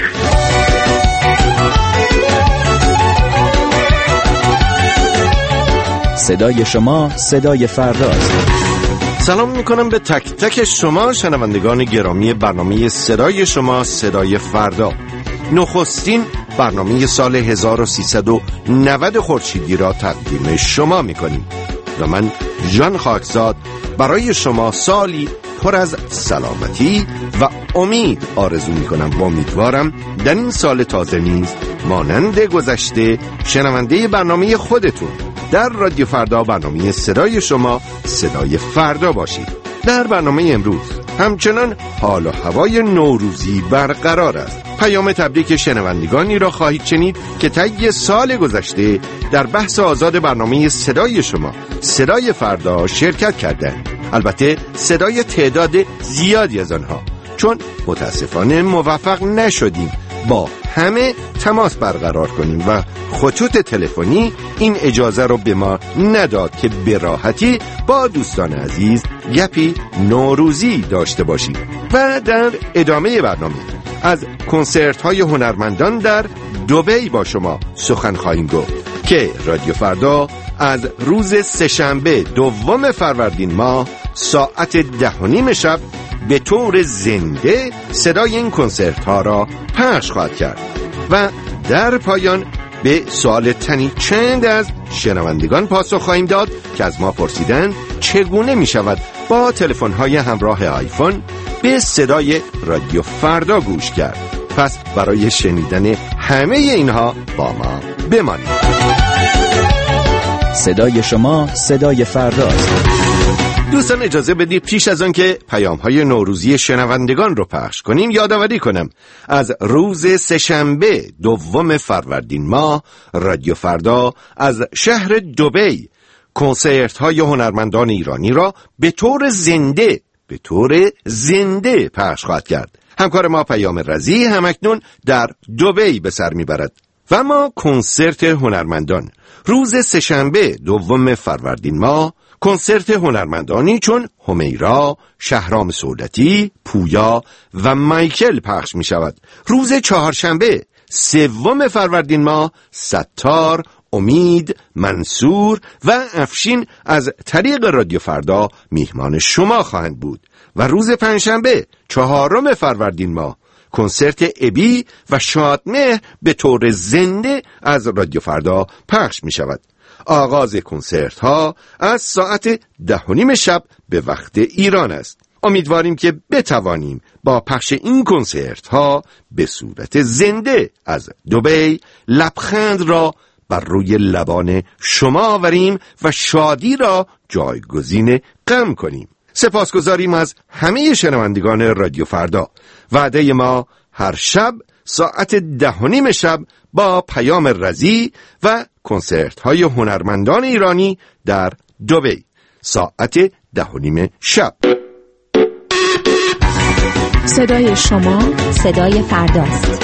Speaker 23: صدای شما صدای فرداست.
Speaker 16: سلام میکنم به تک تک شما شنوندگان گرامی برنامه صدای شما صدای فردا. نخستین برنامه سال هزار و سیصد و نود خورشیدی را تقدیم شما میکنیم و من ژان خاکزاد برای شما سالی پر از سلامتی و امید آرزو میکنم و امیدوارم در این سال تازه نیز مانند گذشته شنونده برنامه خودتون در رادیو فردا، برنامه صدای شما صدای فردا باشید. در برنامه امروز همچنان حال و هوای نوروزی برقرار است. پیام تبریک شنوندگانی را خواهید شنید که طی سال گذشته در بحث آزاد برنامه صدای شما صدای فردا شرکت کردند. البته صدای تعداد زیادی از آنها، چون متاسفانه موفق نشدیم با همه تماس برقرار کنیم و خطوط تلفنی این اجازه رو به ما نداد که به راحتی با دوستان عزیز گپی نوروزی داشته باشیم. و در ادامه برنامه از کنسرت های هنرمندان در دبی با شما سخن خواهیم گفت که رادیو فردا از روز سه‌شنبه دوم فروردین ماه ساعت ده و نیم شب به طور زنده صدای این کنسرت ها را پخش خواهد کرد. و در پایان به سوال تنی چند از شنوندگان پاسخ خواهیم داد که از ما پرسیدن چگونه می شود با تلفن های همراه آیفون به صدای رادیو فردا گوش کرد. پس برای شنیدن همه اینها با ما بمانید.
Speaker 23: صدای شما صدای فرداست.
Speaker 16: دوستان اجازه بدید پیش از آن که پیام‌های نوروزی شنوندگان رو پخش کنیم یادآوری کنم از روز سه‌شنبه دوم فروردین ماه رادیو فردا از شهر دبی کنسرت‌های هنرمندان ایرانی را به طور زنده به طور زنده پخش خواهد کرد. همکار ما پیام رضی همکنون در دبی به سر میبرد. و ما کنسرت هنرمندان روز سه‌شنبه دوم فروردین ماه کنسرت هنرمندانی چون همیرا، شهرام سولتی، پویا و مایکل پخش می شود. روز چهارشنبه سوم فروردین ماه ستار، امید، منصور و افشین از طریق رادیو فردا میهمان شما خواهند بود. و روز پنجشنبه چهارم فروردین ماه کنسرت ابی و شادمهر به طور زنده از رادیو فردا پخش می شود. آغاز کنسرت ها از ساعت ده و نیم شب به وقت ایران است. امیدواریم که بتوانیم با پخش این کنسرت ها به صورت زنده از دبی لبخند را بر روی لبان شما آوریم و شادی را جایگزین غم کنیم. سپاسگزاریم از همه شنوندگان رادیو فردا. وعده ما هر شب ساعت ده و نیم شب با پیام رضی و کنسرت های هنرمندان ایرانی در دبی ساعت ده و نیم شب.
Speaker 7: صدای شما صدای فرداست.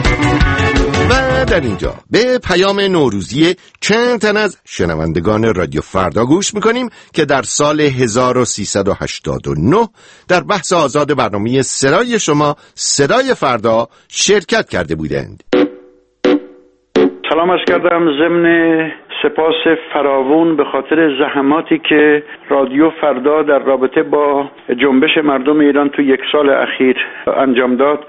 Speaker 16: و در اینجا به پیام نوروزی چند تن از شنوندگان رادیو فردا گوش میکنیم که در سال هزار و سیصد و هشتاد و نه در بحث آزاد برنامه صدای شما صدای فردا شرکت کرده بودند.
Speaker 21: سلام عرض کردم. ضمن سپاس فراوون به خاطر زحماتی که رادیو فردا در رابطه با جنبش مردم ایران تو یک سال اخیر انجام داد،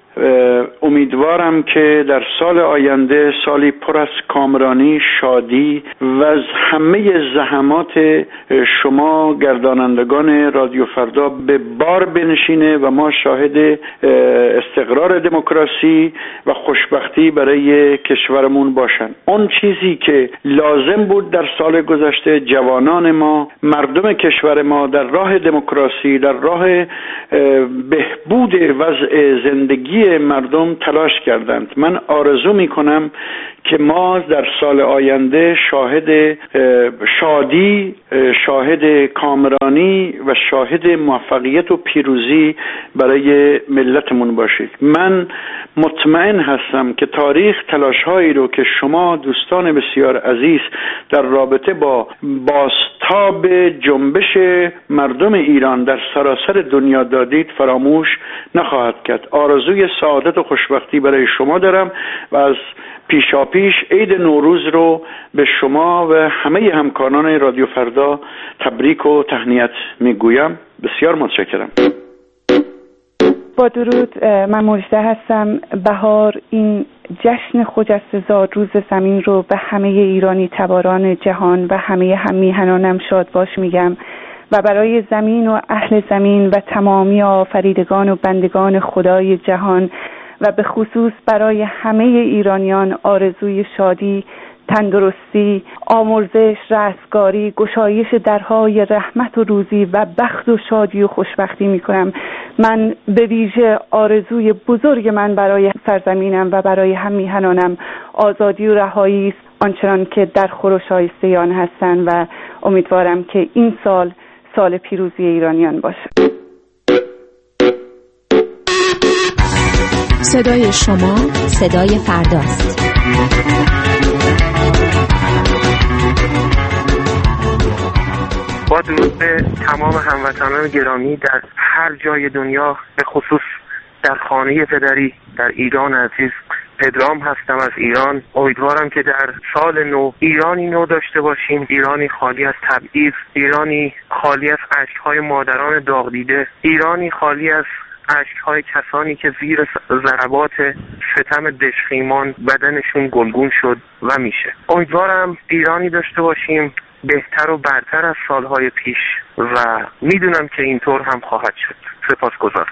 Speaker 5: امیدوارم که در سال آینده سالی پر از کامرانی، شادی و از همه زحمات شما گردانندگان رادیو فردا به بار بنشینه و ما شاهد استقرار دموکراسی و خوشبختی برای کشورمون باشن. اون چیزی که لازم بود در سال گذشته، جوانان ما، مردم کشور ما در راه دموکراسی، در راه بهبود وضع زندگی مردم تلاش کردند. من آرزو می کنم که ما در سال آینده شاهد شادی، شاهد کامرانی و شاهد موفقیت و پیروزی برای ملتمون باشید. من مطمئن هستم که تاریخ تلاش‌هایی رو که شما دوستان بسیار عزیز در رابطه با بازتاب جنبش مردم ایران در سراسر دنیا دادید فراموش نخواهد کرد. آرزوی سعادت و خوشبختی برای شما دارم و از پیشاپیش عید نوروز رو به شما و همه همکاران رادیو فردا تبریک و تهنیت میگویم. بسیار متشکرم.
Speaker 8: با درود، من مژده هستم. بهار، این جشن خجسته روز زمین رو به همه ایرانی تباران جهان و همه هم میهنانم شاد باش میگم و برای زمین و اهل زمین و تمامی آفریدگان و بندگان خدای جهان و به خصوص برای همه ایرانیان آرزوی شادی، تندرستی، آمرزش، رستگاری، گشایش درهای رحمت و روزی و بخت و شادی و خوشبختی می کنم. من به ویژه آرزوی بزرگ من برای سرزمینم و برای هم میهنانم آزادی و رهایی است، آنچنان که در خور و شایسته آن هستند و امیدوارم که این سال سال پیروزی ایرانیان باشه.
Speaker 7: صدای شما صدای فرداست.
Speaker 9: با درود به تمام هموطنان گرامی در هر جای دنیا، به خصوص در خانه پدری در ایران عزیز. پدرام هستم از ایران. امیدوارم که در سال نو ایرانی نو داشته باشیم، ایرانی خالی از تبعیض، ایرانی خالی از اشک‌های مادران داغ دیده، ایرانی خالی از اشک‌های کسانی که زیر ضربات ستم دژخیمان بدنشون گلگون شد و میشه. امیدوارم ایرانی داشته باشیم بهتر و برتر از سالهای پیش و میدونم که اینطور هم خواهد شد. سپاسگزارم.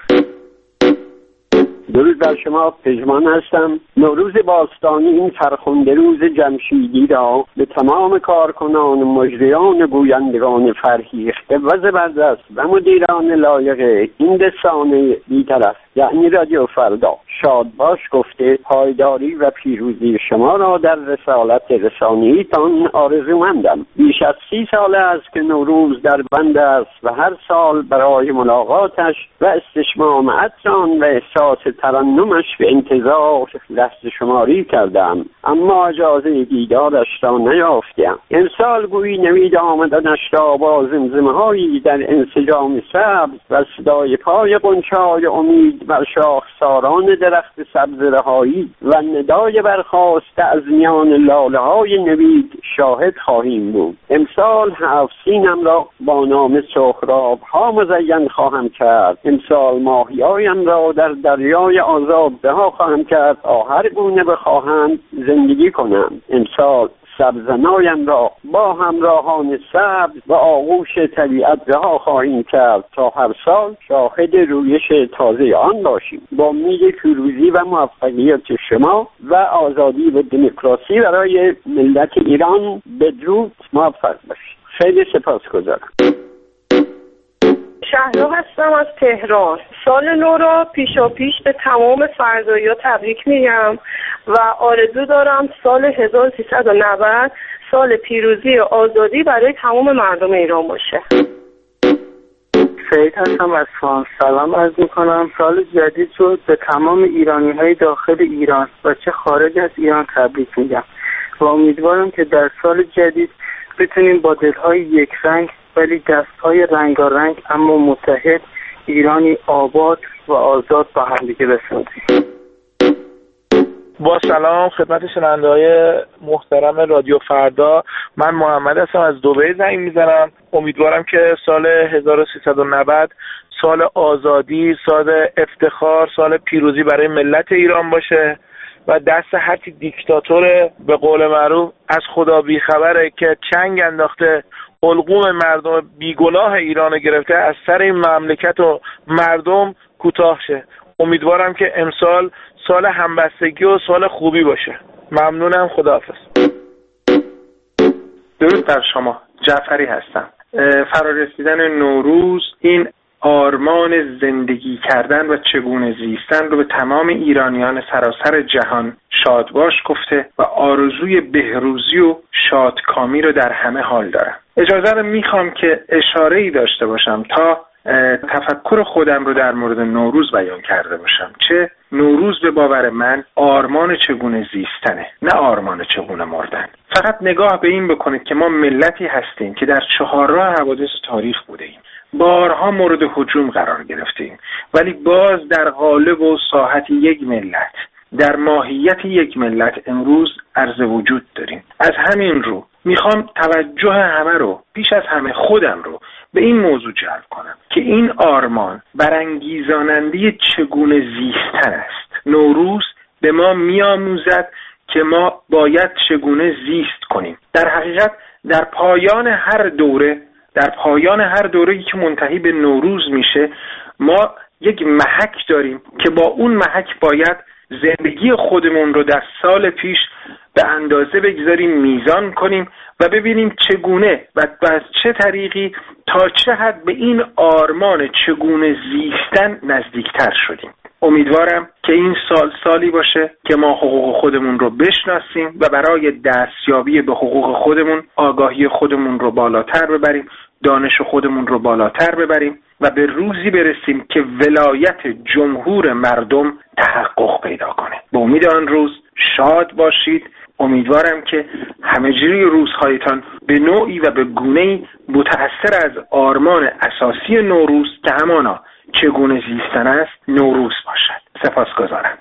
Speaker 24: درود بر شما، پژمان هستم. نوروز باستانی این فرخنده روز جمشیدی را به تمام کارکنان و مجریان گویندگان فرهیخته و زبردست و مدیران لایق این رسانه بی‌طرف یعنی رادیو فردا شاد باش گفته پایداری و پیروزی شما را در رسالت رسانه‌ایتان آرزومندم. بیش از سی سال است که نوروز در بند است و هر سال برای ملاقاتش و استشمام عطران و احساس ترنمش به انتظار لحظه شماری کردم، اما اجازه دیدارش را نیافتم. امسال گویی نوید آمدنش را با زمزمه‌هایی در انسجام سبز و صدای پای غنچه‌های امید بر شاخساران درخت سبز رهایی و ندای برخاسته از میان لاله‌های نوید شاهد خواهیم بود. امسال هفت سینم را با نام سهراب‌ها مزین خواهم کرد. امسال ماهیایم را در دریای آزاد رها خواهم کرد تا هر گونه بخواهند زندگی کنند. امسال سبزنایم را با همراهان سبز و آغوش طبیعت رها خواهیم کرد تا هر سال شاهد رویش تازه آن باشیم. با امید پیروزی و موفقیت شما و آزادی و دموکراسی برای ملت ایران بدرود، موفق باشید. خیلی سپاسگزارم.
Speaker 25: شهلا هستم از تهران. سال نو را پیشا پیش به تمام فردایی‌ها تبریک میگم و آرزو دارم سال هزار و سیصد و نود سال پیروزی و آزادی برای تمام مردم ایران باشه.
Speaker 26: سعید هستم از فارس. سلام عرض میکنم. سال جدید رو به تمام ایرانی‌های داخل ایران و چه خارج از ایران تبریک میگم و امیدوارم که در سال جدید بتونیم با دل‌های یک رنگ ولی دست‌های رنگارنگ اما متحد ایرانی آباد و آزاد با هم دیگه بسازیم.
Speaker 21: با سلام خدمت شنونده‌های محترم رادیو فردا. من محمد هستم، از دبی زنگ میزنم. امیدوارم که سال هزار و سیصد و نود سال آزادی، سال افتخار، سال پیروزی برای ملت ایران باشه و دست هر دیکتاتور به قول معروف از خدا بیخبره که چنگ انداخته حلقوم مردم بیگناه ایران گرفته از سر این مملکت و مردم کوتاه شه. امیدوارم که امسال سال همبستگی و سال خوبی باشه. ممنونم، خداحافظ.
Speaker 10: درود بر شما، جعفری هستم. فرارسیدن نوروز این آرمان زندگی کردن و چگونه زیستن رو به تمام ایرانیان سراسر جهان شادباش گفته و آرزوی بهروزی و شادکامی رو در همه حال دارم. اجازه رو میخوام که اشاره‌ای داشته باشم تا تفکر خودم رو در مورد نوروز بیان کرده باشم. چه نوروز به باور من آرمان چگونه زیستنه، نه آرمان چگونه مردن. فقط نگاه به این بکنید که ما ملتی هستیم که در چهارراه حوادث تاریخ بوده ایم، بارها مورد هجوم قرار گرفتیم، ولی باز در قالب و ساحت یک ملت، در ماهیت یک ملت امروز عرض وجود داریم. از همین رو میخوام توجه همه رو، پیش از همه خودم رو، به این موضوع جلب کنم که این آرمان برانگیزاننده چگونه زیستن است. نوروز به ما میآموزد که ما باید چگونه زیست کنیم. در حقیقت در پایان هر دوره، در پایان هر دوره‌ای که منتهی به نوروز میشه، ما یک محک داریم که با اون محک باید زندگی خودمون رو در سال پیش به اندازه بگذاریم، میزان کنیم و ببینیم چگونه و از چه طریقی تا چه حد به این آرمان چگونه زیستن نزدیکتر شدیم. امیدوارم که این سال سالی باشه که ما حقوق خودمون رو بشناسیم و برای دستیابی به حقوق خودمون آگاهی خودمون رو بالاتر ببریم، دانش خودمون رو بالاتر ببریم و به روزی برسیم که ولایت جمهور مردم تحقق پیدا کنه. به امید آن روز شاد باشید. امیدوارم که همه جوری روزهایتان به نوعی و به گونه‌ای متأثر از آرمان اساسی نوروز که همانا چگونه زیستن است نوروز باشد. سپاسگزارم.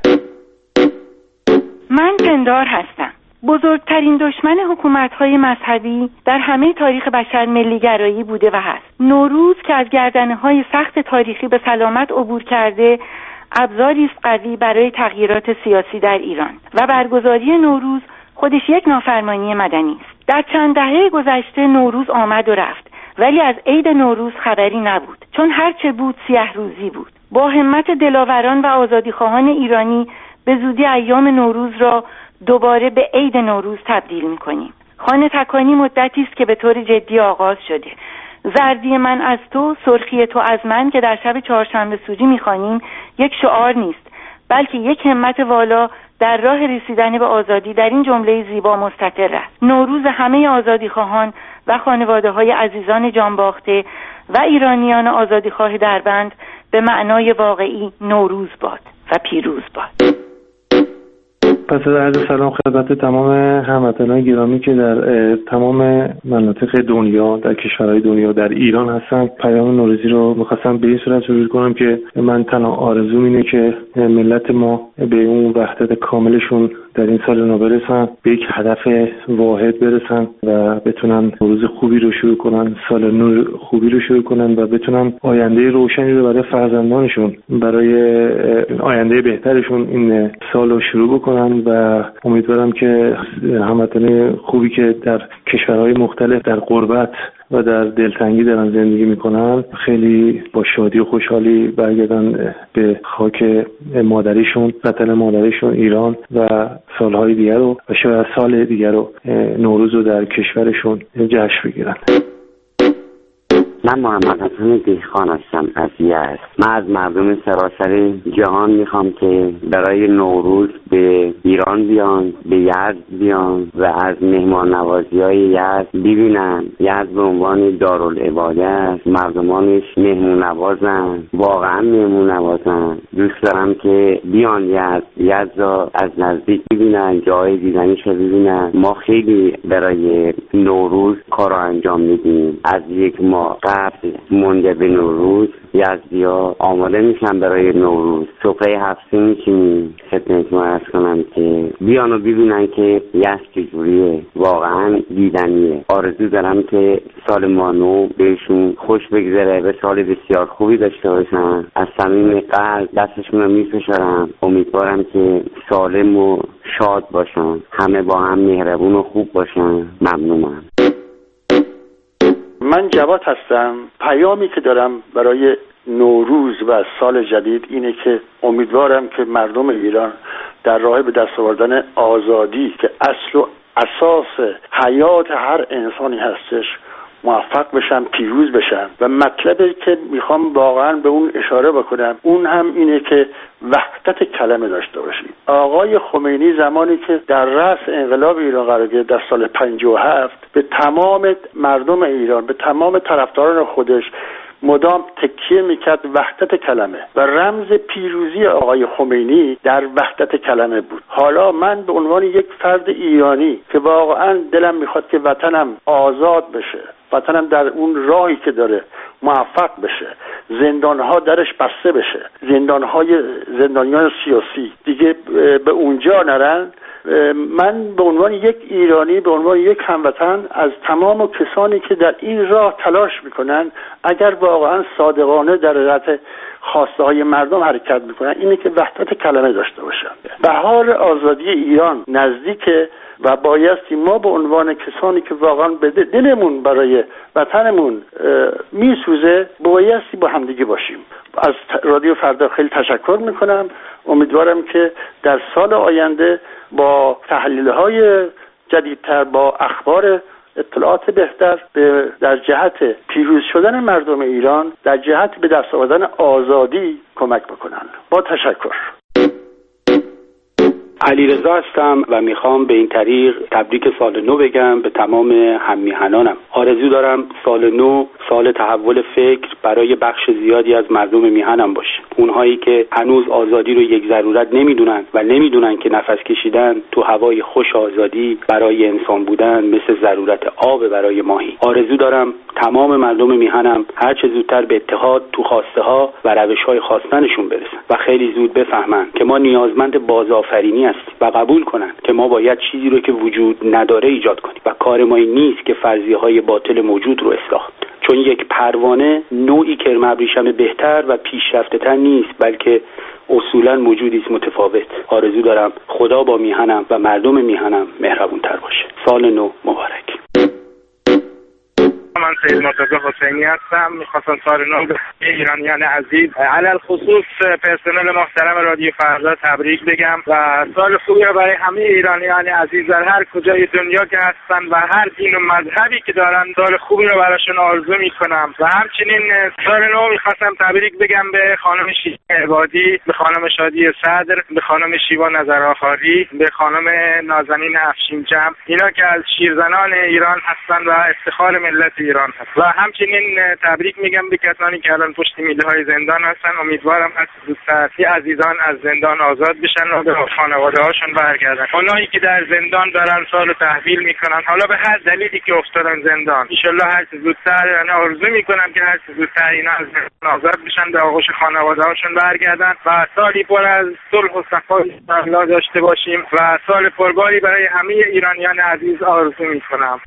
Speaker 11: من پندار هستم. بزرگترین دشمن حکومت‌های مذهبی در همه تاریخ بشر ملی‌گرایی بوده و هست. نوروز که از گردنه‌های سخت تاریخی به سلامت عبور کرده، ابزاری است قوی برای تغییرات سیاسی در ایران و برگزاری نوروز خودش یک نافرمانی مدنی است. در چند دهه گذشته نوروز آمد و رفت، ولی از عید نوروز خبری نبود، چون هرچه بود سیاه روزی بود. با همت دلاوران و آزادیخواهان ایرانی به زودی ایام نوروز را دوباره به عید نوروز تبدیل می‌کنیم. خانه تکانی مدتی است که به طور جدی آغاز شده. زردی من از تو، سرخی تو از من که در شب چهارشنبه سوری می‌خوانیم یک شعار نیست، بلکه یک همت والا در راه رسیدن به آزادی در این جمله زیبا مستقر است. نوروز همه آزادیخواهان و خانواده‌های عزیزان جانباخته و ایرانیان آزادیخواه دربند به معنای واقعی نوروز باد و پیروز باد.
Speaker 12: پس از عرض سلام خدمت تمام هموطنان گرامی که در تمام مناطق دنیا، در کشورهای دنیا، در ایران هستن، پیام نوروزی رو می‌خواستم به این صورت ورود کنم که من تنها آرزوم اینه که ملت ما به اون وحدت کاملشون در این سال نو برسن، به یک هدف واحد برسن و بتونن روز خوبی رو شروع کنن، سال نو خوبی رو شروع کنن و بتونن آینده روشنی رو برای فرزندانشون، برای آینده بهترشون این سال رو شروع بکنن و امیدوارم که هموطنان خوبی که در کشورهای مختلف در غربت و در دلتنگی دارن زندگی میکنن خیلی با شادی و خوشحالی برگردن به خاک مادریشون، وطن مادریشون ایران و سالهای دیگر رو و شاید سال دیگر رو نوروز رو در کشورشون جشن بگیرن.
Speaker 13: من محمد حسن دیخان هستم از یزد. من از مردم سراسر جهان میخوام که برای نوروز به ایران بیان، به یزد بیان و از مهمان نوازی های یزد ببینن. یزد به عنوان دارالعبادت، مردمانش مهمون نوازن، واقعا مهمون نوازن. دوست دارم که بیان یزد، یزد را از نزدیک ببینن، جای دیدنیش رو ببینن. ما خیلی برای نوروز کار انجام میدیم. از یک ماه قبل مونده به نوروز یزدی‌ها آماده میشن برای نوروز. سفره هفته میشینیم خدمت ما عرض کنم که بیان و ببینن که یزد چجوریه، واقعا دیدنیه. آرزو دارم که سال مانو بهشون خوش بگذره، به سال بسیار خوبی داشته باشن. از صمیم قلب دستشون رو میفشارم. امیدوارم که سالم و شاد باشن، همه با هم مهربون و خوب باشن. ممنونم.
Speaker 5: من جواد هستم. پیامی که دارم برای نوروز و سال جدید اینه که امیدوارم که مردم ایران در راه به دست آوردن آزادی که اصل و اساس حیات هر انسانی هستش موفق بشن، پیروز بشن. و مطلبی که میخوام واقعا به اون اشاره بکنم اون هم اینه که وحدت کلمه داشته باشیم. آقای خمینی زمانی که در رأس انقلاب ایران قرار گرفت در سال پنجاه و هفت به تمام مردم ایران، به تمام طرفداران خودش مدام تکیه میکرد وحدت کلمه و رمز پیروزی آقای خمینی در وحدت کلمه بود. حالا من به عنوان یک فرد ایرانی که واقعا دلم میخواد که وطنم آزاد بشه، وطنم در اون راهی که داره موفق بشه، زندانها درش بسته بشه، زندانهای زندانیان سیاسی دیگه به اونجا نرن، من به عنوان یک ایرانی، به عنوان یک هموطن از تمام کسانی که در این راه تلاش میکنن اگر واقعا صادقانه در راه خواسته های مردم حرکت میکنن اینه که وحدت کلمه داشته باشن. بهار آزادی ایران نزدیکه و بایستی ما به عنوان کسانی که واقعا به دلمون برای وطنمون میسوزه بایستی با همدیگه باشیم. از رادیو فردا خیلی تشکر میکنم. امیدوارم که در سال آینده با تحلیل‌های جدیدتر، با اخبار اطلاعات بهتر در جهت پیروز شدن مردم ایران، در جهت به دست آوردن آزادی کمک بکنن. با تشکر.
Speaker 3: علیرضا هستم و میخوام به این طریق تبریک سال نو بگم به تمام هم‌میهنانم. آرزو دارم سال نو سال تحول فکر برای بخش زیادی از مردم میهنم باشه. اونهایی که هنوز آزادی رو یک ضرورت نمیدونن و نمیدونن که نفس کشیدن تو هوای خوش آزادی برای انسان بودن مثل ضرورت آب برای ماهی. آرزو دارم تمام مردم میهنم هر چه زودتر به اتحاد تو خواسته ها و روش های خواستنشون برسن و خیلی زود بفهمن که ما نیازمند بازآفرینی هستیم و قبول کنن که ما باید چیزی رو که وجود نداره ایجاد کنیم و کار ما این نیست که فرضیه های باطل موجود رو اصلاح. چون یک پروانه نوعی کرم ابریشم بهتر و پیشرفته تر نیست، بلکه اصولا موجودی است متفاوت. آرزو دارم خدا با میهنم و مردم میهنم مهربون تر باشه. سال نو مبارک.
Speaker 9: من سید مرتضی حسینی هستم. میخواستم سال نو به ایرانیان عزیز علل خصوص پرسنل محترم رادیو فردا تبریک بگم و سال خوبی رو برای همه ایرانیان عزیز در هر کجای دنیا که هستن و هر دین و مذهبی که دارن سال خوبی رو براشون آرزو میکنم. و همچنین سال نو میخواستم تبریک بگم به خانم شیوا عبادی، به خانم شادی صدر، به خانم شیوا نظرآخاری، به خانم نازنین افشین جمع، اینا که از شیرزنان ایران هستن و افتخار ملت ایران هست. و همچنین تبریک میگم به کسانی که الان پشت میله های زندان هستن. امیدوارم از زودتر عزیزان از زندان آزاد بشن و به خانواده هاشون برگردن. اونایی که در زندان دارن سال تحویل میکنن حالا به هر دلیلی که افتادن زندان، ان شاءالله هر چه زودتر، یعنی آرزو میکنم که هر چه زودتر اینا از زندان آزاد بشن، به آغوش خانواده هاشون برگردن و سالی پر از صلح و صفای الله داشته باشیم و سال پرباری برای همه ایرانیان عزیز آرزو میکنم.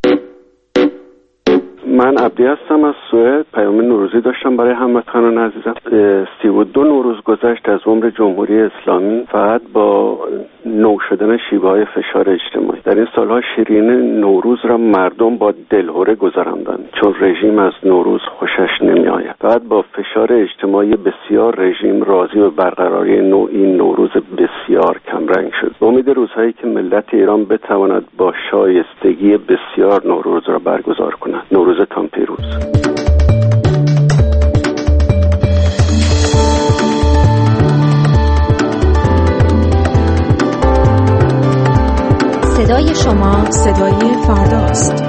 Speaker 6: من عبدی هستم از سوئد. پیام نوروزی داشتم برای هموطنان عزیزم. سی و دو نوروز گذشت از عمر جمهوری اسلامی فقط با نو شدن شیوه‌های فشار اجتماعی. در این سالها شیرین نوروز را مردم با دلهره گذراندند چون رژیم از نوروز خوشش نمی‌آید. فقط با فشار اجتماعی بسیار رژیم راضی و برقراری نوعی نوروز بسیار کمرنگ شد. به امید روزهایی که ملت ایران بتواند با شایستگی بسیار نوروز را برگزار کند. نوروزتان پیروز.
Speaker 7: صدای شما صدای فرداست.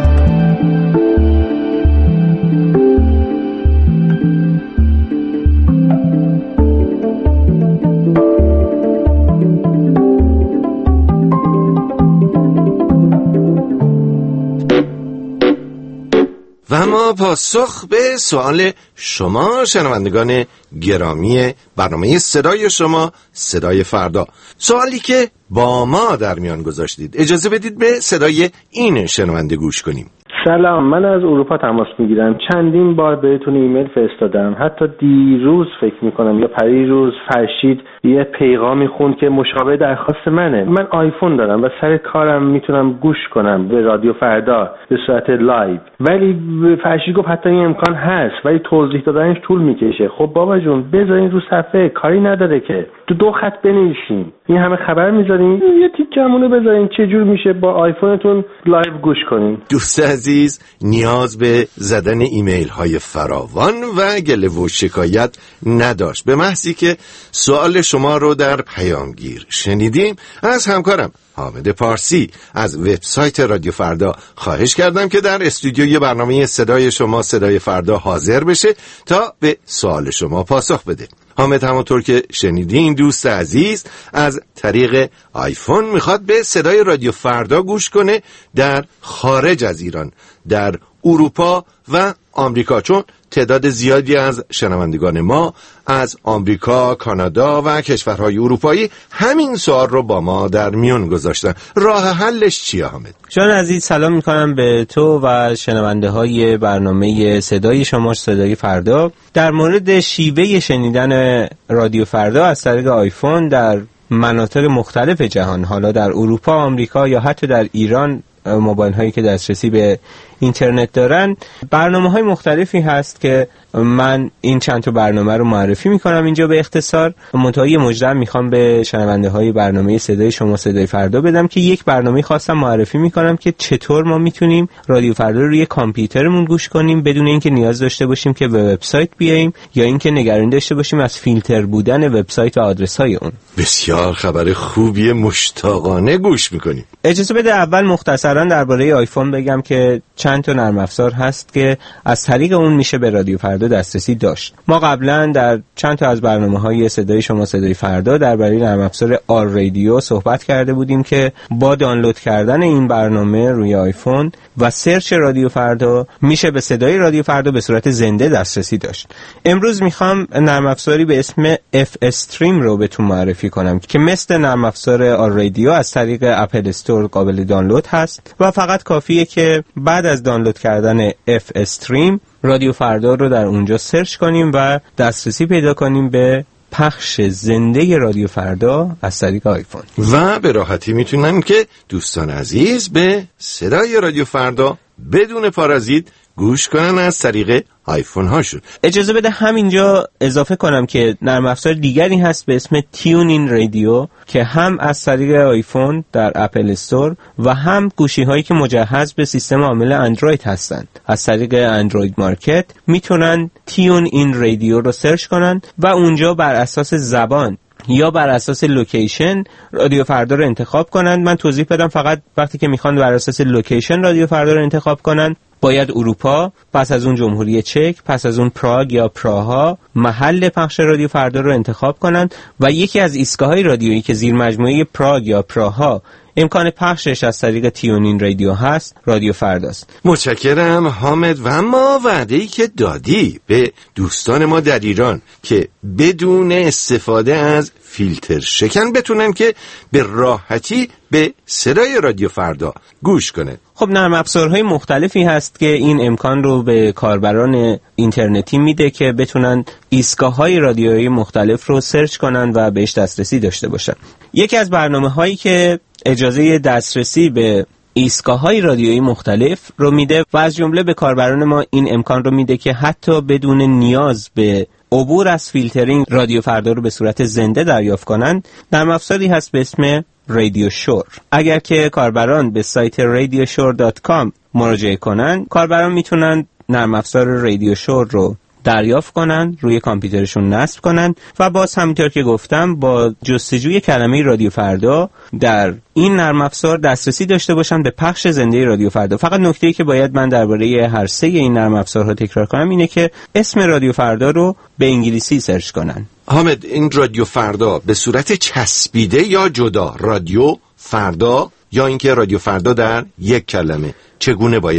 Speaker 16: و اما پاسخ به سوال شما شنوندگان گرامی برنامه صدای شما صدای فردا، سوالی که با ما در میان گذاشتید. اجازه بدید به صدای این شنونده گوش کنیم.
Speaker 12: سلام، من از اروپا تماس میگیرم. چندین بار بهتون ایمیل فرستادم، حتی دیروز فکر میکنم یا پریروز فرشید یه پیغامی خوند که مشابه درخواست منه. من آیفون دارم و سر کارم میتونم گوش کنم به رادیو فردا به صورت لایو، ولی فرشید گفت حتی این امکان هست ولی توضیح دادنش طول میکشه. خب بابا جون بذارین رو صفحه، کاری نداره که تو دو خط بنویسین، این همه خبر میذارین یه تیکمونو بذارین چه جور میشه با آیفونتون لایو گوش کنین.
Speaker 16: دوست عزیز، نیاز به زدن ایمیل های فراوان و گله و شکایت نداشت. به محضی که سوال شما رو در پیامگیر شنیدیم، از همکارم حامد پارسی از وبسایت رادیو فردا خواهش کردم که در استودیوی برنامه صدای شما صدای فردا حاضر بشه تا به سوال شما پاسخ بده. حامد همونطور که شنیدین دوست عزیز از طریق آیفون میخواد به صدای رادیو فردا گوش کنه در خارج از ایران، در اروپا و آمریکا، چون تعداد زیادی از شنوندگان ما از آمریکا، کانادا و کشورهای اروپایی همین سوال رو با ما در میون گذاشتن. راه حلش چیه حامد؟
Speaker 14: جان عزیز، سلام میکنم به تو و شنونده های برنامه صدای شما صدای فردا. در مورد شیوه شنیدن رادیو فردا از طریق آیفون در مناطق مختلف جهان، حالا در اروپا، آمریکا یا حتی در ایران، موبایل هایی که دسترسی به اینترنت دارن، برنامه های مختلفی هست که من این چند تا برنامه رو معرفی میکنم اینجا به اختصار. منتهی مجدد میخوام به شنونده های برنامه صدای شما صدای فردا بدم که یک برنامه خاصم معرفی میکنم که چطور ما میتونیم رادیو فردا رو روی کامپیوترمون گوش کنیم بدون اینکه نیاز داشته باشیم که به وبسایت بیاییم یا اینکه نگرانی داشته باشیم از فیلتر بودن وبسایت و آدرس های اون.
Speaker 16: بسیار خبر خوبیه، مشتاقانه گوش میکنیم.
Speaker 14: اجازه بده اول مختصرا درباره آیفون بگم که چند تا نرم افزار هست که از طریق اون میشه به رادیو فردا دسترسی داشت. ما قبلا در چند تا از برنامه‌های صدای شما صدای فردا درباره نرم افزار آر رادیو صحبت کرده بودیم که با دانلود کردن این برنامه روی آیفون و سرچ رادیو فردا میشه به صدای رادیو فردا به صورت زنده دسترسی داشت. امروز میخوام نرم افزاری به اسم اف استریم رو بهتون معرفی کنم که مثل نرم افزار آر رادیو از طریق اپل استور قابل دانلود هست و فقط کافیه که بعد از دانلود کردن اف استریم رادیو فردا رو در اونجا سرچ کنیم و دسترسی پیدا کنیم به پخش زنده رادیو فردا از طریق آیفون
Speaker 16: و به راحتی میتونن که دوستان عزیز به صدای رادیو فردا بدون پارازیت گوش کنن از طریق آیفون هاشون.
Speaker 14: اجازه بده همینجا اضافه کنم که نرم افزار دیگری هست به اسم تیونین رادیو که هم از طریق آیفون در اپل استور و هم گوشی هایی که مجهز به سیستم عامل اندروید هستند از طریق اندروید مارکت میتونن تیون این رادیو رو سرچ کنن و اونجا بر اساس زبان یا بر اساس لوکیشن رادیو فردا رو انتخاب کنن. من توضیح بدم، فقط وقتی که میخوان بر اساس لوکیشن رادیو فردا رو انتخاب کنن باید اروپا، پس از اون جمهوری چک، پس از اون پراگ یا پراها محل پخش رادیو فردا رو انتخاب کنن و یکی از ایستگاه‌های رادیویی که زیر مجموعه پراگ یا پراها امکان پخشش از طریق تیونین رادیو هست رادیو فرداست.
Speaker 16: متشکرم حامد. و اما وعده‌ای که دادی به دوستان ما در ایران که بدون استفاده از فیلتر شکن بتونن که به راحتی به صدای رادیو فردا گوش کنه.
Speaker 14: خب نرم افزارهای مختلفی هست که این امکان رو به کاربران اینترنتی میده که بتونن ایستگاه‌های رادیویی مختلف رو سرچ کنن و بهش دسترسی داشته باشن. یکی از برنامه‌هایی که اجازه دسترسی به ایستگاه‌های رادیویی مختلف رو میده و از جمله به کاربران ما این امکان رو میده که حتی بدون نیاز به عبور از فیلترینگ رادیو فردا رو به صورت زنده دریافت کنن، نرم افزاری هست به اسم رادیو شور. اگر که کاربران به سایت رادیو شور دات کام مراجعه کنن، کاربران میتونن نرم افزار رادیو شور رو دریافت کنن، روی کامپیوترشون نصب کنن و باز همینطور که گفتم با جستجوی کلمه رادیو فردا در این نرم افزار دسترسی داشته باشن به پخش زنده رادیو فردا. فقط نکته‌ای که باید من درباره هر سه این نرم افزارها تکرار کنم اینه که اسم رادیو فردا رو به انگلیسی سرچ کنن.
Speaker 16: حامد، این رادیو فردا به صورت چسبیده یا جدا، رادیو فردا یا اینکه رادیو فردا در یک کلمه، چگونه باید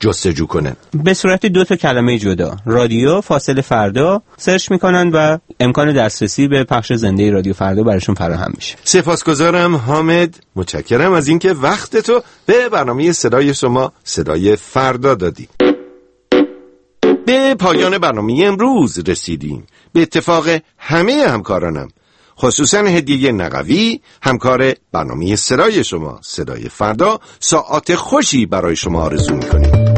Speaker 16: جستجو کنن؟
Speaker 14: به صورت دو تا کلمه جدا، رادیو فاصله فردا سرچ میکنن و امکان دسترسی به پخش زنده رادیو فردا براشون فراهم میشه.
Speaker 16: سپاسگزارم حامد، متشکرم از اینکه وقت تو به برنامه صدای شما صدای فردا دادی. به پایان برنامه امروز رسیدیم. به اتفاق همه همکارانم، خصوصا هدیه نقوی همکار برنامه صدای شما صدای فردا، ساعات خوشی برای شما آرزو می‌کنیم.